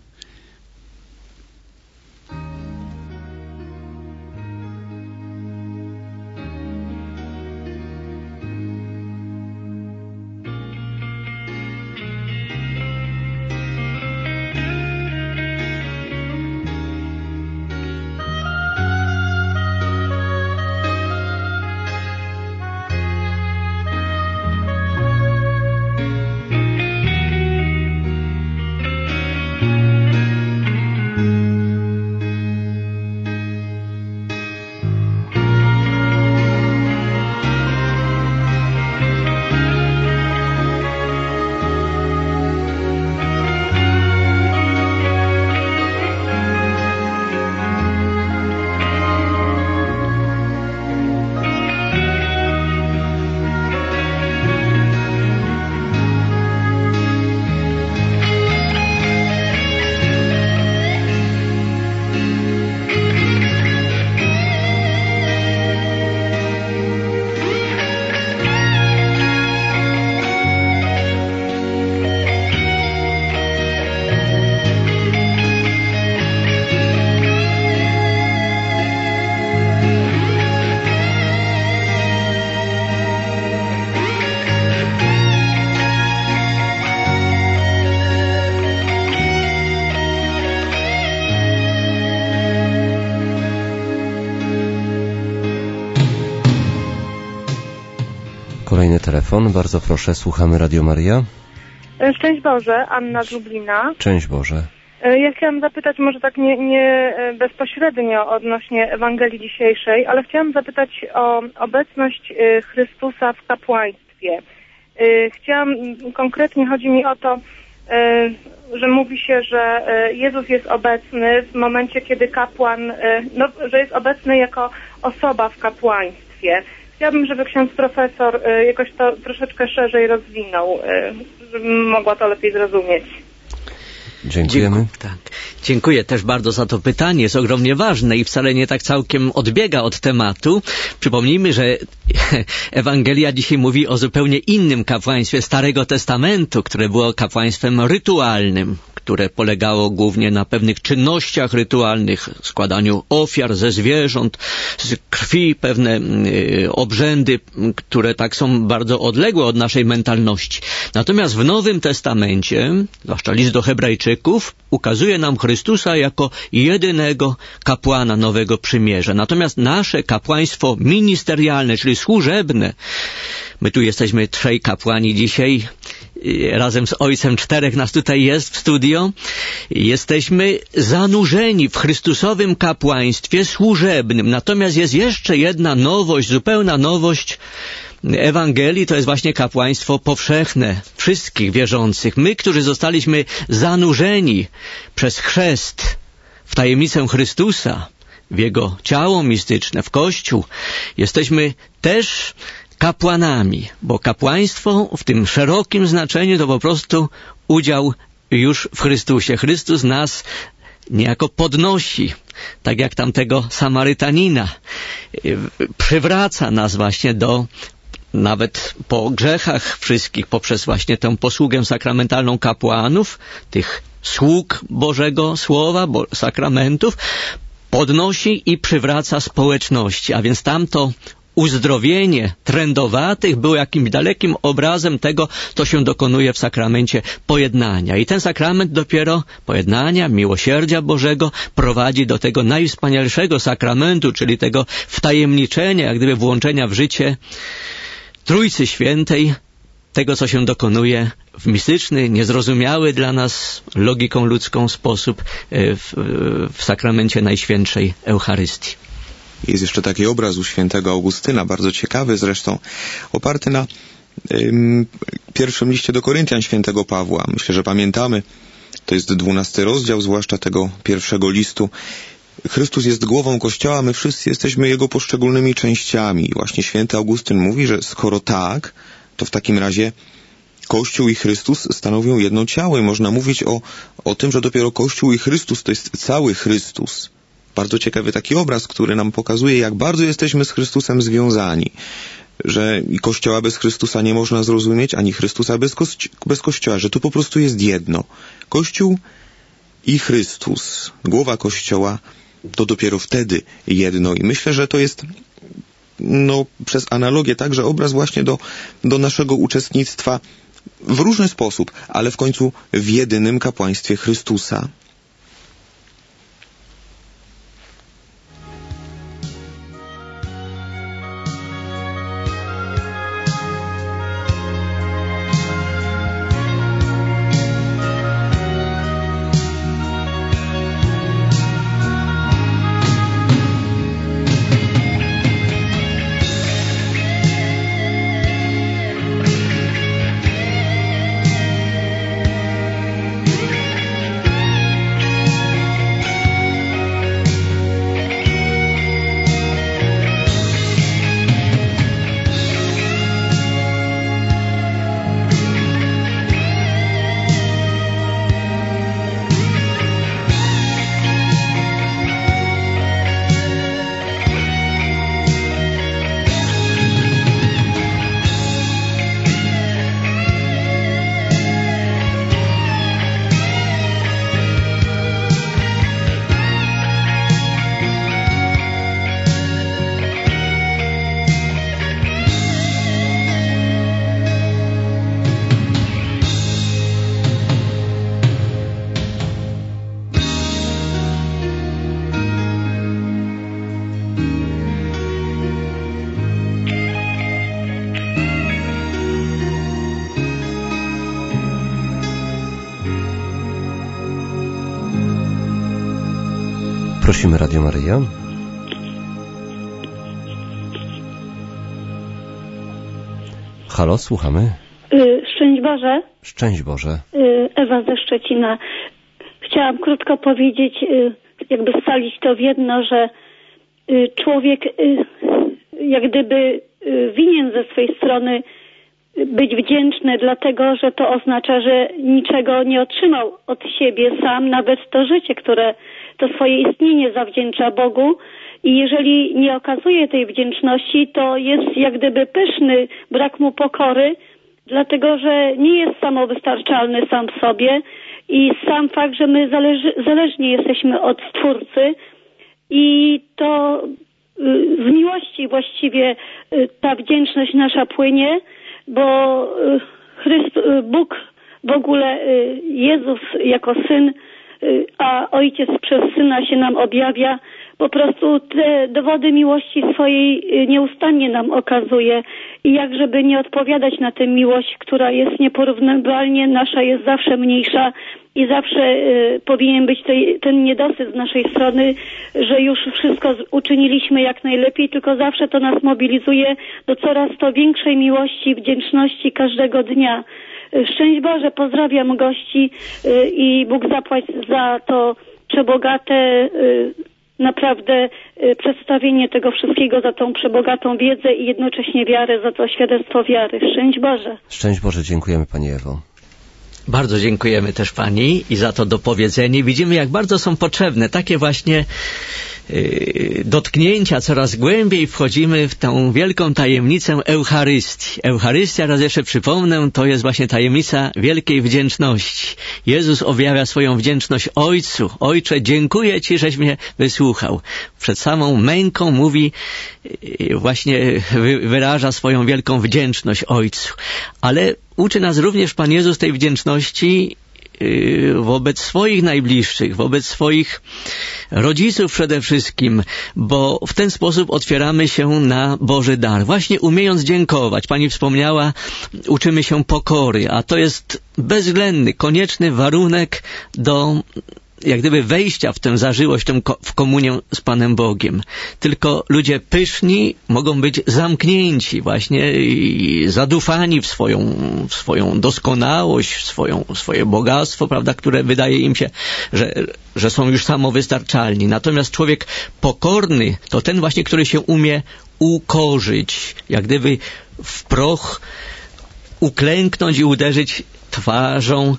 Kolejny telefon, bardzo proszę, słuchamy Radio Maryja. Szczęść Boże, Anna z Lublina. Szczęść Boże. Ja chciałam zapytać, może tak nie bezpośrednio odnośnie Ewangelii dzisiejszej, ale chciałam zapytać o obecność Chrystusa w kapłaństwie. Konkretnie chodzi mi o to, że mówi się, że Jezus jest obecny w momencie, kiedy kapłan, że jest obecny jako osoba w kapłaństwie. Chciałabym, żeby ksiądz profesor jakoś to troszeczkę szerzej rozwinął, żebym mogła to lepiej zrozumieć. Dziękujemy. Dziękuję też bardzo za to pytanie. Jest ogromnie ważne i wcale nie tak całkiem odbiega od tematu. Przypomnijmy, że Ewangelia dzisiaj mówi o zupełnie innym kapłaństwie Starego Testamentu, które było kapłaństwem rytualnym, które polegało głównie na pewnych czynnościach rytualnych, składaniu ofiar ze zwierząt, z krwi, pewne obrzędy, które tak są bardzo odległe od naszej mentalności. Natomiast w Nowym Testamencie, zwłaszcza list do Hebrajczyków, ukazuje nam Chrystusa jako jedynego kapłana Nowego Przymierza. Natomiast nasze kapłaństwo ministerialne, czyli służebne, my tu jesteśmy 3 kapłani dzisiaj, razem z Ojcem 4 nas tutaj jest w studio. Jesteśmy zanurzeni w Chrystusowym kapłaństwie służebnym. Natomiast jest jeszcze jedna nowość, zupełna nowość Ewangelii, to jest właśnie kapłaństwo powszechne wszystkich wierzących. My, którzy zostaliśmy zanurzeni przez chrzest w tajemnicę Chrystusa, w Jego ciało mistyczne, w Kościół, jesteśmy też kapłanami, bo kapłaństwo w tym szerokim znaczeniu to po prostu udział już w Chrystusie. Chrystus nas niejako podnosi, tak jak tamtego Samarytanina. Przywraca nas właśnie do, nawet po grzechach wszystkich, poprzez właśnie tę posługę sakramentalną kapłanów, tych sług Bożego Słowa, sakramentów, podnosi i przywraca społeczności. A więc tamto uzdrowienie trędowatych było jakimś dalekim obrazem tego, co się dokonuje w sakramencie pojednania. I ten sakrament dopiero pojednania, miłosierdzia Bożego prowadzi do tego najwspanialszego sakramentu, czyli tego wtajemniczenia, jak gdyby włączenia w życie Trójcy Świętej, tego, co się dokonuje w mistyczny, niezrozumiały dla nas logiką ludzką sposób w sakramencie Najświętszej Eucharystii. Jest jeszcze taki obraz u świętego Augustyna, bardzo ciekawy zresztą, oparty na pierwszym liście do Koryntian świętego Pawła. Myślę, że pamiętamy, to jest 12 rozdział, zwłaszcza tego pierwszego listu. Chrystus jest głową Kościoła, my wszyscy jesteśmy Jego poszczególnymi częściami. Właśnie święty Augustyn mówi, że skoro tak, to w takim razie Kościół i Chrystus stanowią jedno ciało i można mówić o tym, że dopiero Kościół i Chrystus to jest cały Chrystus. Bardzo ciekawy taki obraz, który nam pokazuje, jak bardzo jesteśmy z Chrystusem związani. Że i Kościoła bez Chrystusa nie można zrozumieć, ani Chrystusa bez Kościoła, że tu po prostu jest jedno. Kościół i Chrystus, głowa Kościoła, to dopiero wtedy jedno. I myślę, że to jest przez analogię także obraz właśnie do naszego uczestnictwa w różny sposób, ale w końcu w jedynym kapłaństwie Chrystusa. Prosimy, Radio Maryja. Halo, słuchamy. Szczęść Boże. Szczęść Boże. Ewa ze Szczecina. Chciałam krótko powiedzieć, jakby scalić to w jedno, że człowiek jak gdyby winien ze swojej strony być wdzięczny, dlatego że to oznacza, że niczego nie otrzymał od siebie sam, nawet to życie, które to swoje istnienie zawdzięcza Bogu. I jeżeli nie okazuje tej wdzięczności, to jest jak gdyby pyszny, brak mu pokory, dlatego że nie jest samowystarczalny sam w sobie i sam fakt, że my zależni jesteśmy od Stwórcy i to z miłości właściwie ta wdzięczność nasza płynie, bo Bóg w ogóle, Jezus jako Syn, a Ojciec przez Syna się nam objawia, po prostu te dowody miłości swojej nieustannie nam okazuje i jak żeby nie odpowiadać na tę miłość, która jest nieporównywalnie, nasza jest zawsze mniejsza i zawsze powinien być ten niedosyt z naszej strony, że już wszystko uczyniliśmy jak najlepiej, tylko zawsze to nas mobilizuje do coraz to większej miłości, wdzięczności każdego dnia. Szczęść Boże, pozdrawiam gości i Bóg zapłać za to przebogate naprawdę przedstawienie tego wszystkiego, za tą przebogatą wiedzę i jednocześnie wiarę, za to świadectwo wiary. Szczęść Boże. Szczęść Boże, dziękujemy Pani Ewo. Bardzo dziękujemy też Pani i za to dopowiedzenie. Widzimy, jak bardzo są potrzebne takie właśnie dotknięcia, coraz głębiej wchodzimy w tą wielką tajemnicę Eucharystii. Eucharystia, raz jeszcze przypomnę, to jest właśnie tajemnica wielkiej wdzięczności. Jezus objawia swoją wdzięczność Ojcu. Ojcze, dziękuję Ci, żeś mnie wysłuchał. Przed samą męką mówi, właśnie wyraża swoją wielką wdzięczność Ojcu. Ale uczy nas również Pan Jezus tej wdzięczności wobec swoich najbliższych, wobec swoich rodziców przede wszystkim, bo w ten sposób otwieramy się na Boży dar. Właśnie umiejąc dziękować. Pani wspomniała, uczymy się pokory, a to jest bezwzględny, konieczny warunek do jak gdyby wejścia w tę zażyłość, w komunię z Panem Bogiem. Tylko ludzie pyszni mogą być zamknięci właśnie i zadufani w swoją doskonałość, w swoje bogactwo, prawda, które wydaje im się, że są już samowystarczalni. Natomiast człowiek pokorny to ten właśnie, który się umie ukorzyć, jak gdyby w proch uklęknąć i uderzyć twarzą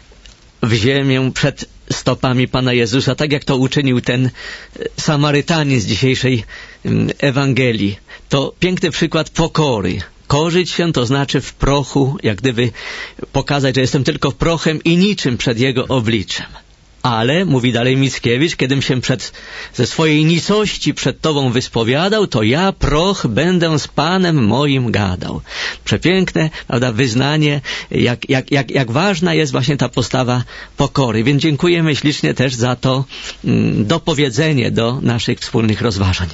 w ziemię przed stopami Pana Jezusa, tak jak to uczynił ten Samarytanin z dzisiejszej Ewangelii. To piękny przykład pokory. Korzyć się to znaczy w prochu, jak gdyby pokazać, że jestem tylko prochem i niczym przed Jego obliczem. Ale, mówi dalej Mickiewicz, kiedym się ze swojej nicości przed Tobą wyspowiadał, to ja, proch, będę z Panem moim gadał. Przepiękne, prawda, wyznanie, jak ważna jest właśnie ta postawa pokory. Więc dziękujemy ślicznie też za to dopowiedzenie do naszych wspólnych rozważań.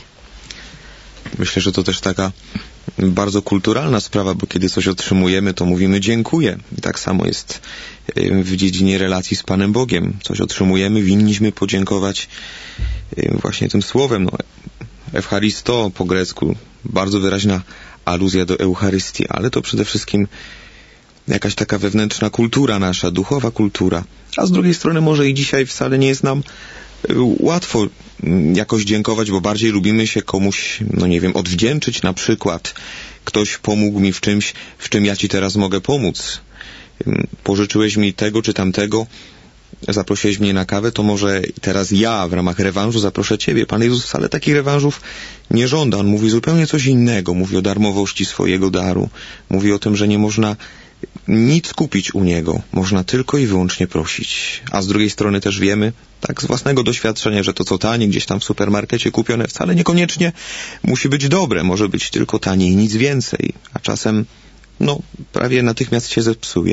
Myślę, że to też taka bardzo kulturalna sprawa, bo kiedy coś otrzymujemy, to mówimy dziękuję. I tak samo jest w dziedzinie relacji z Panem Bogiem. Coś otrzymujemy, winniśmy podziękować właśnie tym słowem. Eucharisto po grecku, bardzo wyraźna aluzja do Eucharystii, ale to przede wszystkim jakaś taka wewnętrzna kultura nasza, duchowa kultura. A z drugiej strony może i dzisiaj wcale nie jest nam łatwo jakoś dziękować, bo bardziej lubimy się komuś, odwdzięczyć na przykład. Ktoś pomógł mi w czymś, w czym ja Ci teraz mogę pomóc. Pożyczyłeś mi tego czy tamtego, zaprosiłeś mnie na kawę, to może teraz ja w ramach rewanżu zaproszę Ciebie. Pan Jezus wcale takich rewanżów nie żąda. On mówi zupełnie coś innego. Mówi o darmowości swojego daru. Mówi o tym, że nie można nic kupić u Niego. Można tylko i wyłącznie prosić. A z drugiej strony też wiemy, tak z własnego doświadczenia, że to co tanie gdzieś tam w supermarkecie kupione wcale niekoniecznie musi być dobre. Może być tylko tanie i nic więcej. A czasem, prawie natychmiast się zepsuje.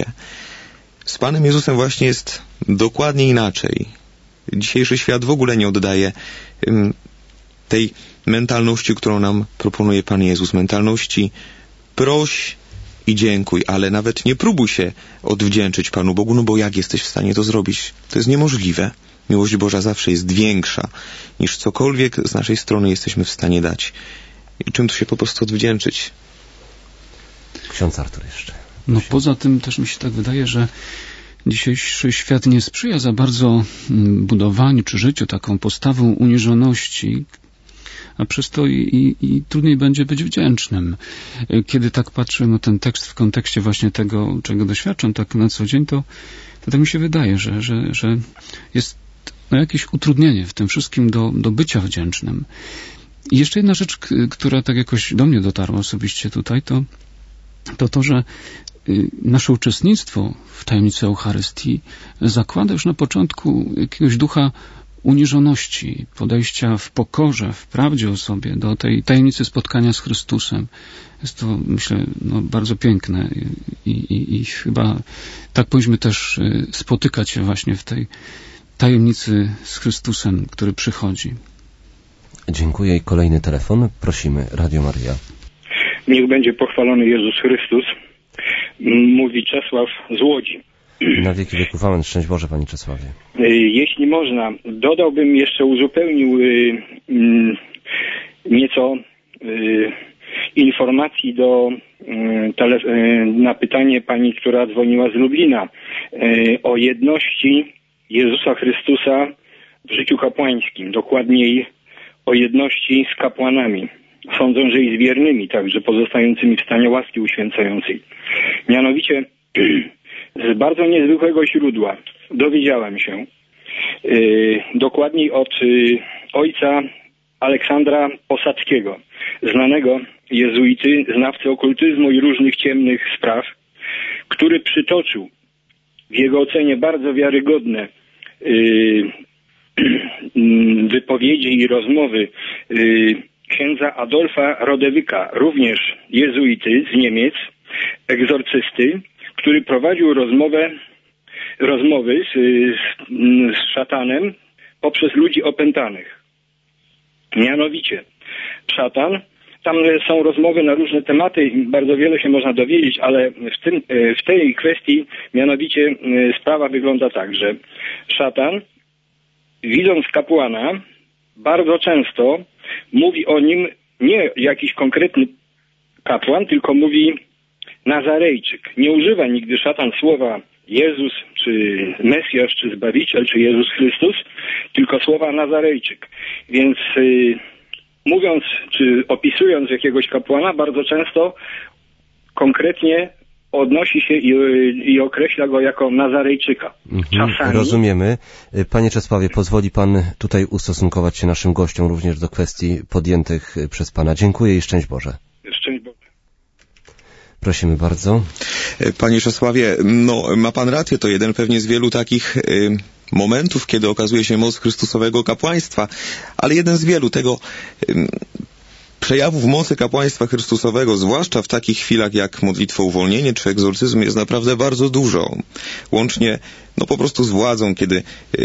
Z Panem Jezusem właśnie jest dokładnie inaczej. Dzisiejszy świat w ogóle nie oddaje tej mentalności, którą nam proponuje Pan Jezus. Mentalności proś i dziękuj, ale nawet nie próbuj się odwdzięczyć Panu Bogu, bo jak jesteś w stanie to zrobić? To jest niemożliwe. Miłość Boża zawsze jest większa niż cokolwiek z naszej strony jesteśmy w stanie dać. I czym tu się po prostu odwdzięczyć? Ksiądz Artur jeszcze. No poza tym też mi się tak wydaje, że dzisiejszy świat nie sprzyja za bardzo budowaniu czy życiu taką postawą uniżoności, a przez to i trudniej będzie być wdzięcznym. Kiedy tak patrzę na ten tekst w kontekście właśnie tego, czego doświadczam tak na co dzień, to tak mi się wydaje, że jest jakieś utrudnienie w tym wszystkim do bycia wdzięcznym. I jeszcze jedna rzecz, która tak jakoś do mnie dotarła osobiście tutaj, to, że nasze uczestnictwo w tajemnicy Eucharystii zakłada już na początku jakiegoś ducha uniżoności, podejścia w pokorze, w prawdzie o sobie do tej tajemnicy spotkania z Chrystusem. Jest to, myślę, bardzo piękne i chyba tak powinniśmy też spotykać się właśnie w tej tajemnicy z Chrystusem, który przychodzi. Dziękuję i kolejny telefon. Prosimy, Radio Maryja. Niech będzie pochwalony Jezus Chrystus. Mówi Czesław z Łodzi. Na wieki wieków amen. Szczęść Boże, Panie Czesławie. Jeśli można, dodałbym jeszcze, uzupełnił nieco informacji na pytanie pani, która dzwoniła z Lublina o jedności Jezusa Chrystusa w życiu kapłańskim, dokładniej o jedności z kapłanami. Sądzę, że i z wiernymi, także pozostającymi w stanie łaski uświęcającej. Mianowicie z bardzo niezwykłego źródła dowiedziałem się dokładniej od ojca Aleksandra Posadzkiego, znanego jezuity, znawcy okultyzmu i różnych ciemnych spraw, który przytoczył w jego ocenie bardzo wiarygodne wypowiedzi i rozmowy księdza Adolfa Rodewyka, również jezuity z Niemiec, egzorcysty, który prowadził rozmowy z szatanem poprzez ludzi opętanych. Mianowicie szatan, tam są rozmowy na różne tematy, bardzo wiele się można dowiedzieć, ale w tej kwestii mianowicie sprawa wygląda tak, że szatan, widząc kapłana, bardzo często mówi o nim nie jakiś konkretny kapłan, tylko mówi Nazarejczyk. Nie używa nigdy szatan słowa Jezus, czy Mesjasz, czy Zbawiciel, czy Jezus Chrystus, tylko słowa Nazarejczyk. Więc mówiąc, czy opisując jakiegoś kapłana, bardzo często konkretnie odnosi się i określa go jako Nazarejczyka. Czasami... Rozumiemy. Panie Czesławie, pozwoli Pan tutaj ustosunkować się naszym gościom również do kwestii podjętych przez Pana. Dziękuję i szczęść Boże. Szczęść Boże. Prosimy bardzo. Panie Czesławie, ma Pan rację, to jeden pewnie z wielu takich momentów, kiedy okazuje się moc Chrystusowego kapłaństwa, ale jeden z wielu tego przejawów mocy kapłaństwa Chrystusowego, zwłaszcza w takich chwilach jak modlitwa uwolnienie czy egzorcyzm, jest naprawdę bardzo dużo. Łącznie po prostu z władzą, kiedy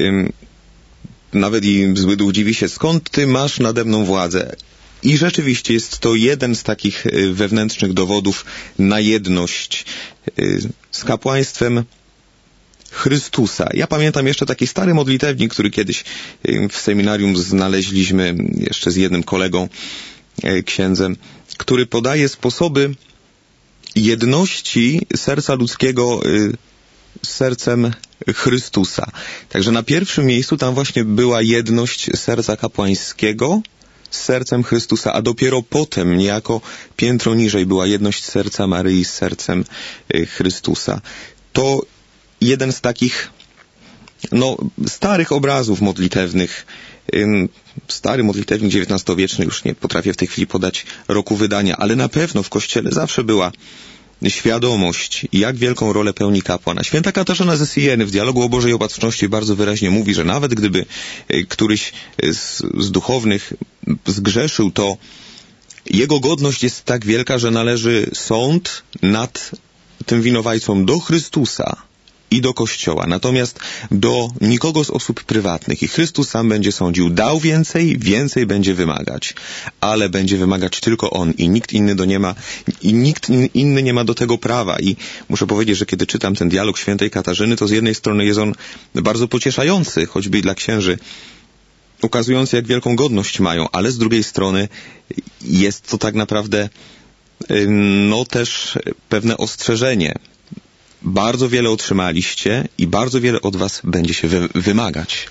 nawet i zły duch dziwi się, skąd Ty masz nade mną władzę? I rzeczywiście jest to jeden z takich wewnętrznych dowodów na jedność z kapłaństwem Chrystusa. Ja pamiętam jeszcze taki stary modlitewnik, który kiedyś w seminarium znaleźliśmy jeszcze z jednym kolegą, księdzem, który podaje sposoby jedności serca ludzkiego z sercem Chrystusa. Także na pierwszym miejscu tam właśnie była jedność serca kapłańskiego z sercem Chrystusa, a dopiero potem, niejako piętro niżej, była jedność serca Maryi z sercem Chrystusa. To jeden z takich starych obrazów modlitewnych. Stary modlitewnik XIX-wieczny, już nie potrafię w tej chwili podać roku wydania, ale na pewno w Kościele zawsze była świadomość, jak wielką rolę pełni kapłan. A święta Katarzyna ze Sieny w dialogu o Bożej Opatrzności bardzo wyraźnie mówi, że nawet gdyby któryś z duchownych zgrzeszył, to jego godność jest tak wielka, że należy sąd nad tym winowajcą do Chrystusa i do Kościoła, natomiast do nikogo z osób prywatnych. I Chrystus sam będzie sądził, dał więcej, więcej będzie wymagać, ale będzie wymagać tylko On i nikt inny nie ma do tego prawa. I muszę powiedzieć, że kiedy czytam ten dialog świętej Katarzyny, to z jednej strony jest on bardzo pocieszający, choćby i dla księży, ukazujący, jak wielką godność mają, ale z drugiej strony jest to tak naprawdę też pewne ostrzeżenie. Bardzo wiele otrzymaliście i bardzo wiele od was będzie się wymagać.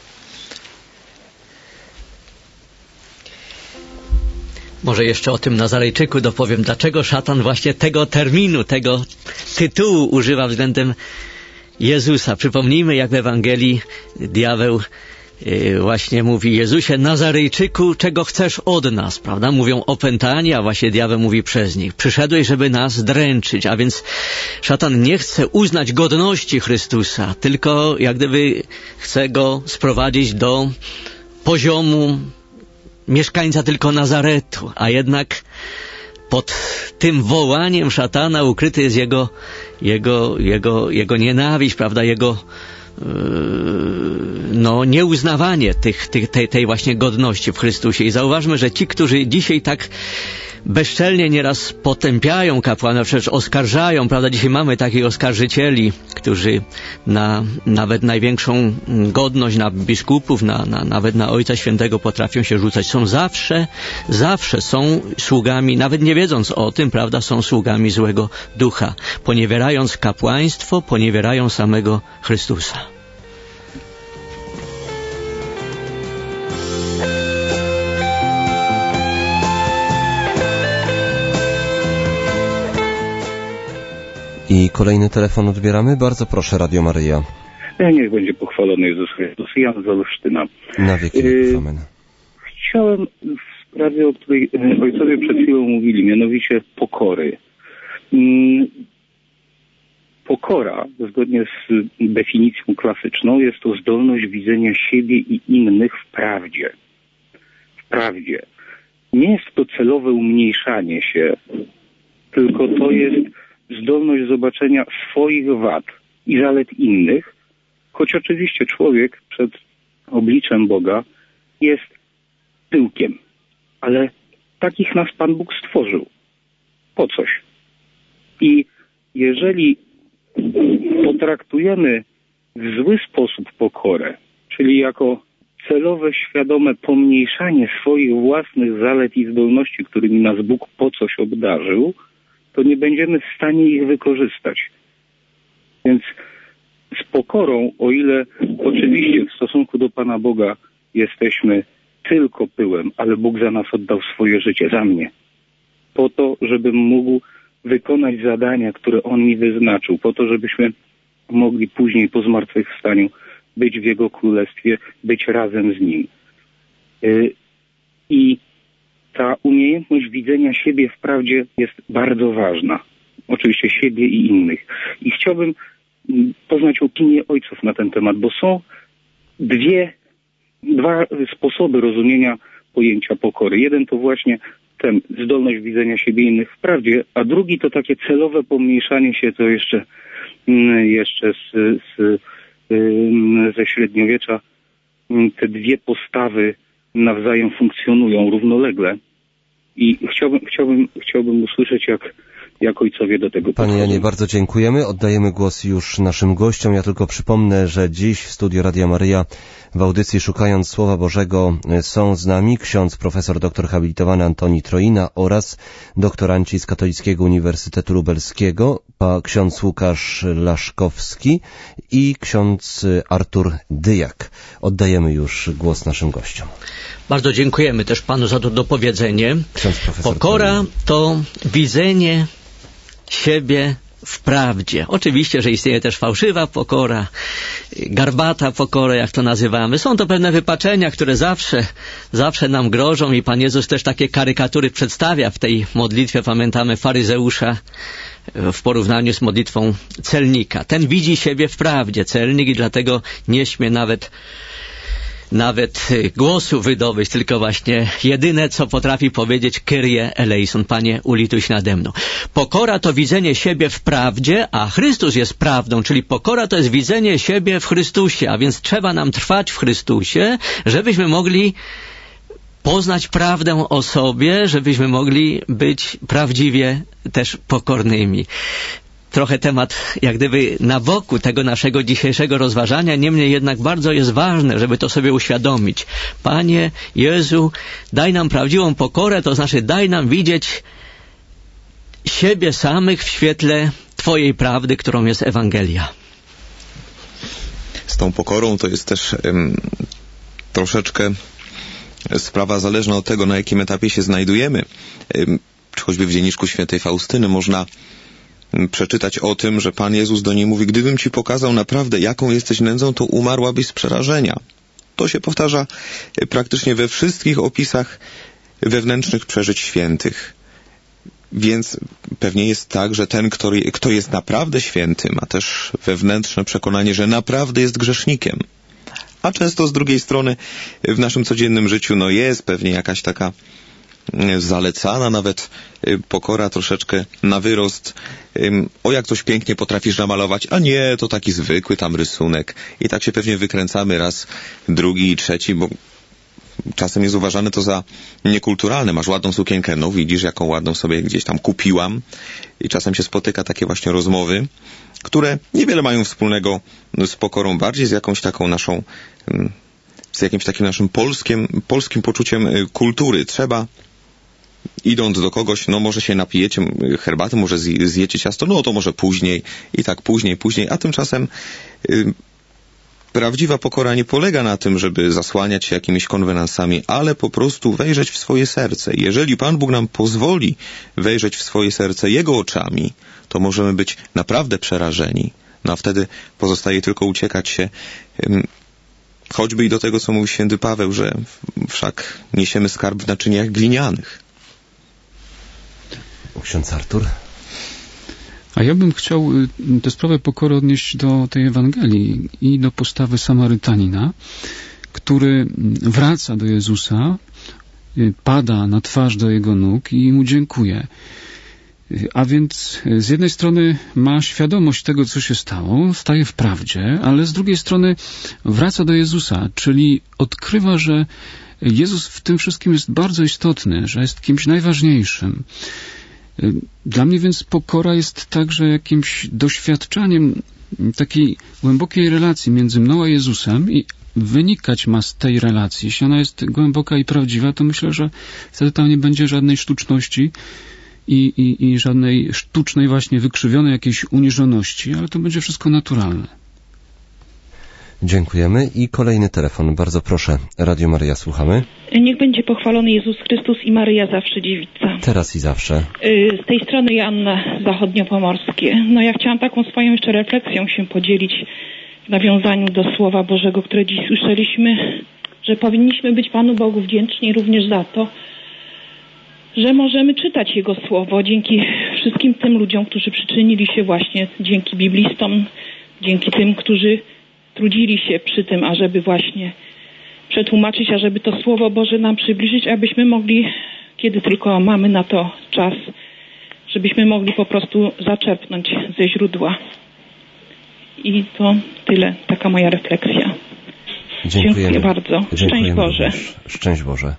Może jeszcze o tym Nazarejczyku dopowiem, dlaczego szatan właśnie tego terminu, tego tytułu używa względem Jezusa. Przypomnijmy, jak w Ewangelii diabeł właśnie mówi: Jezusie Nazarejczyku, czego chcesz od nas, prawda? Mówią opętani, a właśnie diabeł mówi przez nich: przyszedłeś, żeby nas dręczyć. A więc szatan nie chce uznać godności Chrystusa, tylko jak gdyby chce go sprowadzić do poziomu mieszkańca tylko Nazaretu, a jednak pod tym wołaniem szatana ukryty jest jego nienawiść, prawda, jego nieuznawanie tej właśnie godności w Chrystusie. I zauważmy, że ci, którzy dzisiaj tak bezczelnie nieraz potępiają kapłana, przecież oskarżają, prawda? Dzisiaj mamy takich oskarżycieli, którzy na nawet największą godność, na biskupów, nawet na Ojca Świętego potrafią się rzucać. Są zawsze są sługami, nawet nie wiedząc o tym, prawda, są sługami złego ducha, poniewierając kapłaństwo, poniewierają samego Chrystusa. I kolejny telefon odbieramy. Bardzo proszę, Radio Maryja. Niech będzie pochwalony Jezus Chrystus. Jan z Olsztyna. Na wieki amen. Chciałem w sprawie, o której ojcowie przed chwilą mówili, mianowicie pokory. Pokora, zgodnie z definicją klasyczną, jest to zdolność widzenia siebie i innych w prawdzie. W prawdzie. Nie jest to celowe umniejszanie się, tylko to jest zdolność zobaczenia swoich wad i zalet innych, choć oczywiście człowiek przed obliczem Boga jest pyłkiem, ale takich nas Pan Bóg stworzył. Po coś. I jeżeli potraktujemy w zły sposób pokorę, czyli jako celowe, świadome pomniejszanie swoich własnych zalet i zdolności, którymi nas Bóg po coś obdarzył, to nie będziemy w stanie ich wykorzystać. Więc z pokorą, o ile oczywiście w stosunku do Pana Boga jesteśmy tylko pyłem, ale Bóg za nas oddał swoje życie, za mnie. Po to, żebym mógł wykonać zadania, które On mi wyznaczył. Po to, żebyśmy mogli później po zmartwychwstaniu być w Jego Królestwie, być razem z Nim. I ta umiejętność widzenia siebie w prawdzie jest bardzo ważna. Oczywiście siebie i innych. I chciałbym poznać opinię ojców na ten temat, bo są dwa sposoby rozumienia pojęcia pokory. Jeden to właśnie ten zdolność widzenia siebie i innych w prawdzie, a drugi to takie celowe pomniejszanie się, to jeszcze ze średniowiecza. Te dwie postawy nawzajem funkcjonują równolegle i chciałbym usłyszeć, jak ojcowie do tego podchodzą. Panie Janie, bardzo dziękujemy. Oddajemy głos już naszym gościom. Ja tylko przypomnę, że dziś w studiu Radia Maryja w audycji Szukając Słowa Bożego są z nami ksiądz profesor doktor habilitowany Antoni Troina oraz doktoranci z Katolickiego Uniwersytetu Lubelskiego, ksiądz Łukasz Laszkowski i ksiądz Artur Dyjak. Oddajemy już głos naszym gościom. Bardzo dziękujemy też Panu za to dopowiedzenie. Pokora to widzenie siebie w prawdzie. Oczywiście, że istnieje też fałszywa pokora, garbata pokora, jak to nazywamy. Są to pewne wypaczenia, które zawsze nam grożą i Pan Jezus też takie karykatury przedstawia w tej modlitwie. Pamiętamy faryzeusza w porównaniu z modlitwą celnika. Ten widzi siebie w prawdzie, celnik, i dlatego nie śmie nawet nawet głosu wydobyć, tylko właśnie jedyne, co potrafi powiedzieć, Kyrie eleison, Panie, ulituj się nade mną. Pokora to widzenie siebie w prawdzie, a Chrystus jest prawdą, czyli pokora to jest widzenie siebie w Chrystusie, a więc trzeba nam trwać w Chrystusie, żebyśmy mogli poznać prawdę o sobie, żebyśmy mogli być prawdziwie też pokornymi. Trochę temat jak gdyby na boku tego naszego dzisiejszego rozważania, niemniej jednak bardzo jest ważne, żeby to sobie uświadomić. Panie Jezu, daj nam prawdziwą pokorę, to znaczy daj nam widzieć siebie samych w świetle Twojej prawdy, którą jest Ewangelia. Z tą pokorą to jest też troszeczkę sprawa zależna od tego, na jakim etapie się znajdujemy. Czy choćby w dzienniczku świętej Faustyny można przeczytać o tym, że Pan Jezus do niej mówi: gdybym Ci pokazał naprawdę, jaką jesteś nędzą, to umarłabyś z przerażenia. To się powtarza praktycznie we wszystkich opisach wewnętrznych przeżyć świętych. Więc pewnie jest tak, że ten, kto jest naprawdę święty, ma też wewnętrzne przekonanie, że naprawdę jest grzesznikiem. A często z drugiej strony w naszym codziennym życiu jest pewnie jakaś taka zalecana nawet pokora troszeczkę na wyrost. O, jak coś pięknie potrafisz namalować, a nie, to taki zwykły tam rysunek. I tak się pewnie wykręcamy raz, drugi i trzeci, bo czasem jest uważane to za niekulturalne. Masz ładną sukienkę, no widzisz, jaką ładną sobie gdzieś tam kupiłam. I czasem się spotyka takie właśnie rozmowy, które niewiele mają wspólnego z pokorą, bardziej z jakąś taką naszą, z jakimś takim naszym polskim poczuciem kultury. Trzeba, idąc do kogoś, może się napijecie herbaty, może zjecie ciasto, to może później i tak później, a tymczasem prawdziwa pokora nie polega na tym, żeby zasłaniać się jakimiś konwenansami, ale po prostu wejrzeć w swoje serce. Jeżeli Pan Bóg nam pozwoli wejrzeć w swoje serce Jego oczami, to możemy być naprawdę przerażeni. A wtedy pozostaje tylko uciekać się, choćby i do tego, co mówi święty Paweł, że wszak niesiemy skarb w naczyniach glinianych. Ksiądz Artur? A ja bym chciał tę sprawę pokory odnieść do tej Ewangelii i do postawy Samarytanina, który wraca do Jezusa, pada na twarz do Jego nóg i Mu dziękuje. A więc z jednej strony ma świadomość tego, co się stało, staje w prawdzie, ale z drugiej strony wraca do Jezusa, czyli odkrywa, że Jezus w tym wszystkim jest bardzo istotny, że jest kimś najważniejszym. Dla mnie więc pokora jest także jakimś doświadczaniem takiej głębokiej relacji między mną a Jezusem i wynikać ma z tej relacji. Jeśli ona jest głęboka i prawdziwa, to myślę, że wtedy tam nie będzie żadnej sztuczności i żadnej sztucznej właśnie wykrzywionej jakiejś uniżoności, ale to będzie wszystko naturalne. Dziękujemy. I kolejny telefon. Bardzo proszę. Radio Maryja, słuchamy. Niech będzie pochwalony Jezus Chrystus i Maryja zawsze dziewica. Teraz i zawsze. Z tej strony Joanna Zachodniopomorskie. Ja chciałam taką swoją jeszcze refleksją się podzielić w nawiązaniu do Słowa Bożego, które dziś słyszeliśmy, że powinniśmy być Panu Bogu wdzięczni również za to, że możemy czytać Jego Słowo dzięki wszystkim tym ludziom, którzy przyczynili się właśnie, dzięki biblistom, dzięki tym, którzy trudzili się przy tym, ażeby właśnie przetłumaczyć, ażeby to Słowo Boże nam przybliżyć, abyśmy mogli, kiedy tylko mamy na to czas, żebyśmy mogli po prostu zaczerpnąć ze źródła. I to tyle, taka moja refleksja. Dziękuję bardzo. Szczęść Boże. Szczęść Boże.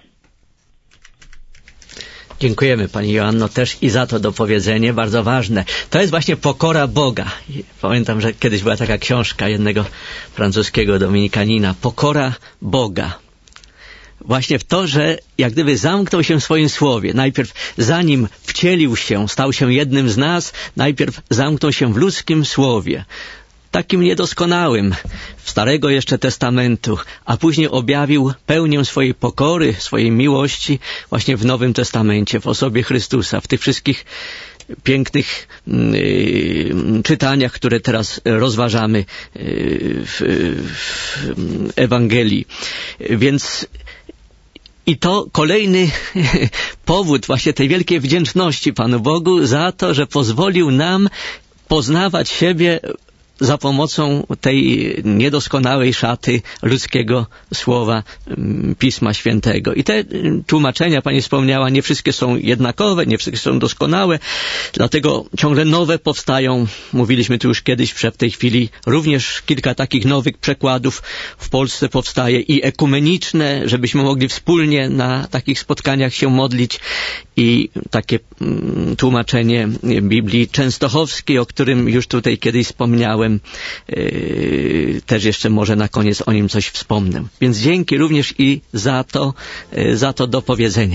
Dziękujemy Pani Joanno też i za to dopowiedzenie, bardzo ważne. To jest właśnie pokora Boga. Pamiętam, że kiedyś była taka książka jednego francuskiego dominikanina. Pokora Boga. Właśnie w to, że jak gdyby zamknął się w swoim słowie. Najpierw zanim wcielił się, stał się jednym z nas, najpierw zamknął się w ludzkim słowie. Takim niedoskonałym, Starego jeszcze Testamentu, a później objawił pełnię swojej pokory, swojej miłości właśnie w Nowym Testamencie, w osobie Chrystusa, w tych wszystkich pięknych czytaniach, które teraz rozważamy w Ewangelii. Więc i to kolejny powód właśnie tej wielkiej wdzięczności Panu Bogu za to, że pozwolił nam poznawać siebie za pomocą tej niedoskonałej szaty ludzkiego słowa Pisma Świętego. I te tłumaczenia, Pani wspomniała, nie wszystkie są jednakowe, nie wszystkie są doskonałe, dlatego ciągle nowe powstają. Mówiliśmy tu już kiedyś, że w tej chwili również kilka takich nowych przekładów w Polsce powstaje i ekumeniczne, żebyśmy mogli wspólnie na takich spotkaniach się modlić, i takie tłumaczenie Biblii Częstochowskiej, o którym już tutaj kiedyś wspomniałem, też jeszcze może na koniec o nim coś wspomnę. Więc dzięki również i za to dopowiedzenie.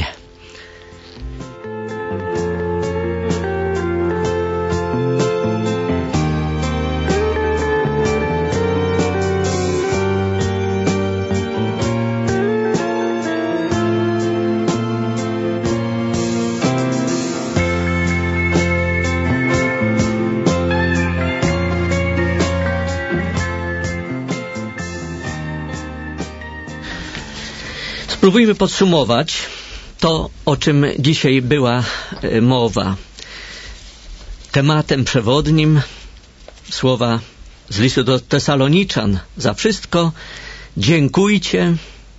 Spróbujmy podsumować to, o czym dzisiaj była mowa. Tematem przewodnim słowa z listu do Tesaloniczan: za wszystko dziękujcie.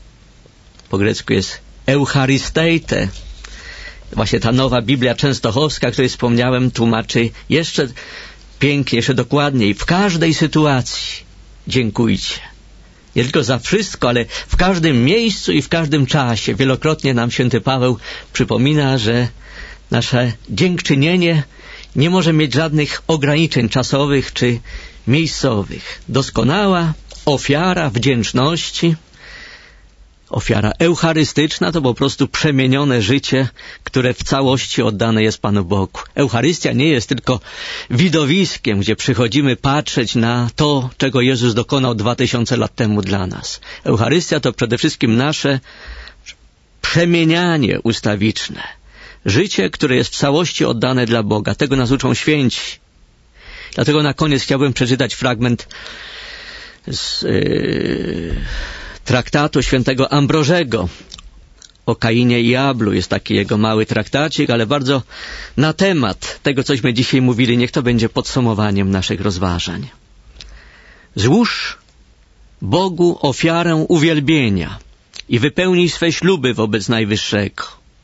Po grecku jest Eucharysteite. Właśnie ta nowa Biblia Częstochowska, o której wspomniałem, tłumaczy jeszcze piękniej, jeszcze dokładniej. W każdej sytuacji dziękujcie. Nie tylko za wszystko, ale w każdym miejscu i w każdym czasie. Wielokrotnie nam święty Paweł przypomina, że nasze dziękczynienie nie może mieć żadnych ograniczeń czasowych czy miejscowych. Doskonała ofiara wdzięczności, ofiara eucharystyczna, to po prostu przemienione życie, które w całości oddane jest Panu Bogu. Eucharystia nie jest tylko widowiskiem, gdzie przychodzimy patrzeć na to, czego Jezus dokonał 2000 lat temu dla nas. Eucharystia to przede wszystkim nasze przemienianie ustawiczne. Życie, które jest w całości oddane dla Boga. Tego nas uczą święci. Dlatego na koniec chciałbym przeczytać fragment z traktatu świętego Ambrożego o Kainie i Ablu. Jest taki jego mały traktacik, ale bardzo na temat tego, cośmy dzisiaj mówili. Niech to będzie podsumowaniem naszych rozważań. Złóż Bogu ofiarę uwielbienia i wypełnij swe śluby wobec Najwyższego.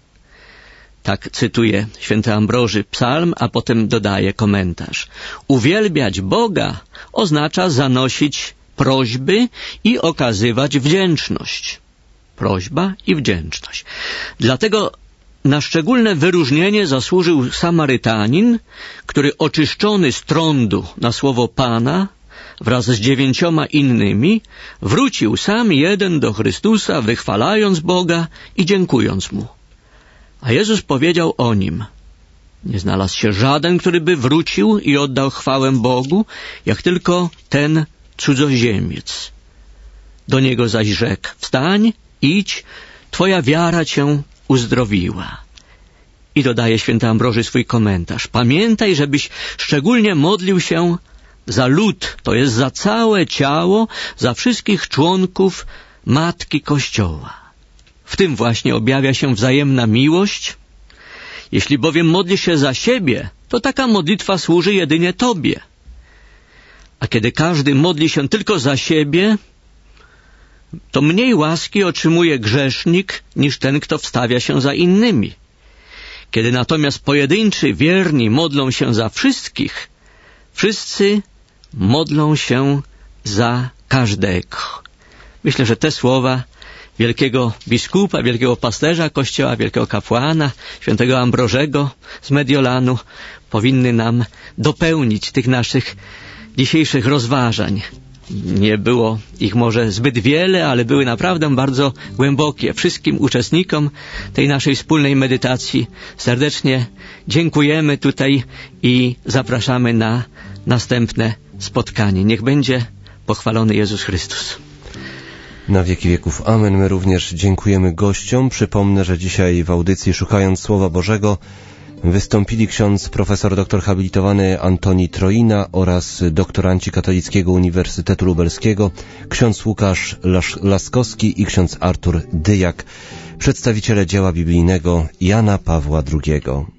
Tak cytuje święty Ambroży psalm, a potem dodaje komentarz. Uwielbiać Boga oznacza zanosić prośby i okazywać wdzięczność. Prośba i wdzięczność. Dlatego na szczególne wyróżnienie zasłużył Samarytanin, który oczyszczony z trądu na słowo Pana wraz z 9 innymi wrócił sam jeden do Chrystusa, wychwalając Boga i dziękując Mu. A Jezus powiedział o nim: nie znalazł się żaden, który by wrócił i oddał chwałę Bogu, jak tylko ten cudzoziemiec. Do niego zaś rzekł: wstań, idź, twoja wiara cię uzdrowiła. I dodaje święty Ambroży swój komentarz: pamiętaj, żebyś szczególnie modlił się za lud, to jest za całe ciało, za wszystkich członków Matki Kościoła. W tym właśnie objawia się wzajemna miłość. Jeśli bowiem modlisz się za siebie, to taka modlitwa służy jedynie Tobie. A kiedy każdy modli się tylko za siebie, to mniej łaski otrzymuje grzesznik niż ten, kto wstawia się za innymi. Kiedy natomiast pojedynczy wierni modlą się za wszystkich, wszyscy modlą się za każdego. Myślę, że te słowa wielkiego biskupa, wielkiego pasterza Kościoła, wielkiego kapłana, świętego Ambrożego z Mediolanu powinny nam dopełnić tych naszych dzisiejszych rozważań. Nie było ich może zbyt wiele, ale były naprawdę bardzo głębokie. Wszystkim uczestnikom tej naszej wspólnej medytacji serdecznie dziękujemy tutaj i zapraszamy na następne spotkanie. Niech będzie pochwalony Jezus Chrystus. Na wieki wieków. Amen. My również dziękujemy gościom. Przypomnę, że dzisiaj w audycji Szukając Słowa Bożego wystąpili ksiądz profesor doktor habilitowany Antoni Troina oraz doktoranci Katolickiego Uniwersytetu Lubelskiego, ksiądz Łukasz Laskowski i ksiądz Artur Dyjak, przedstawiciele dzieła biblijnego Jana Pawła II.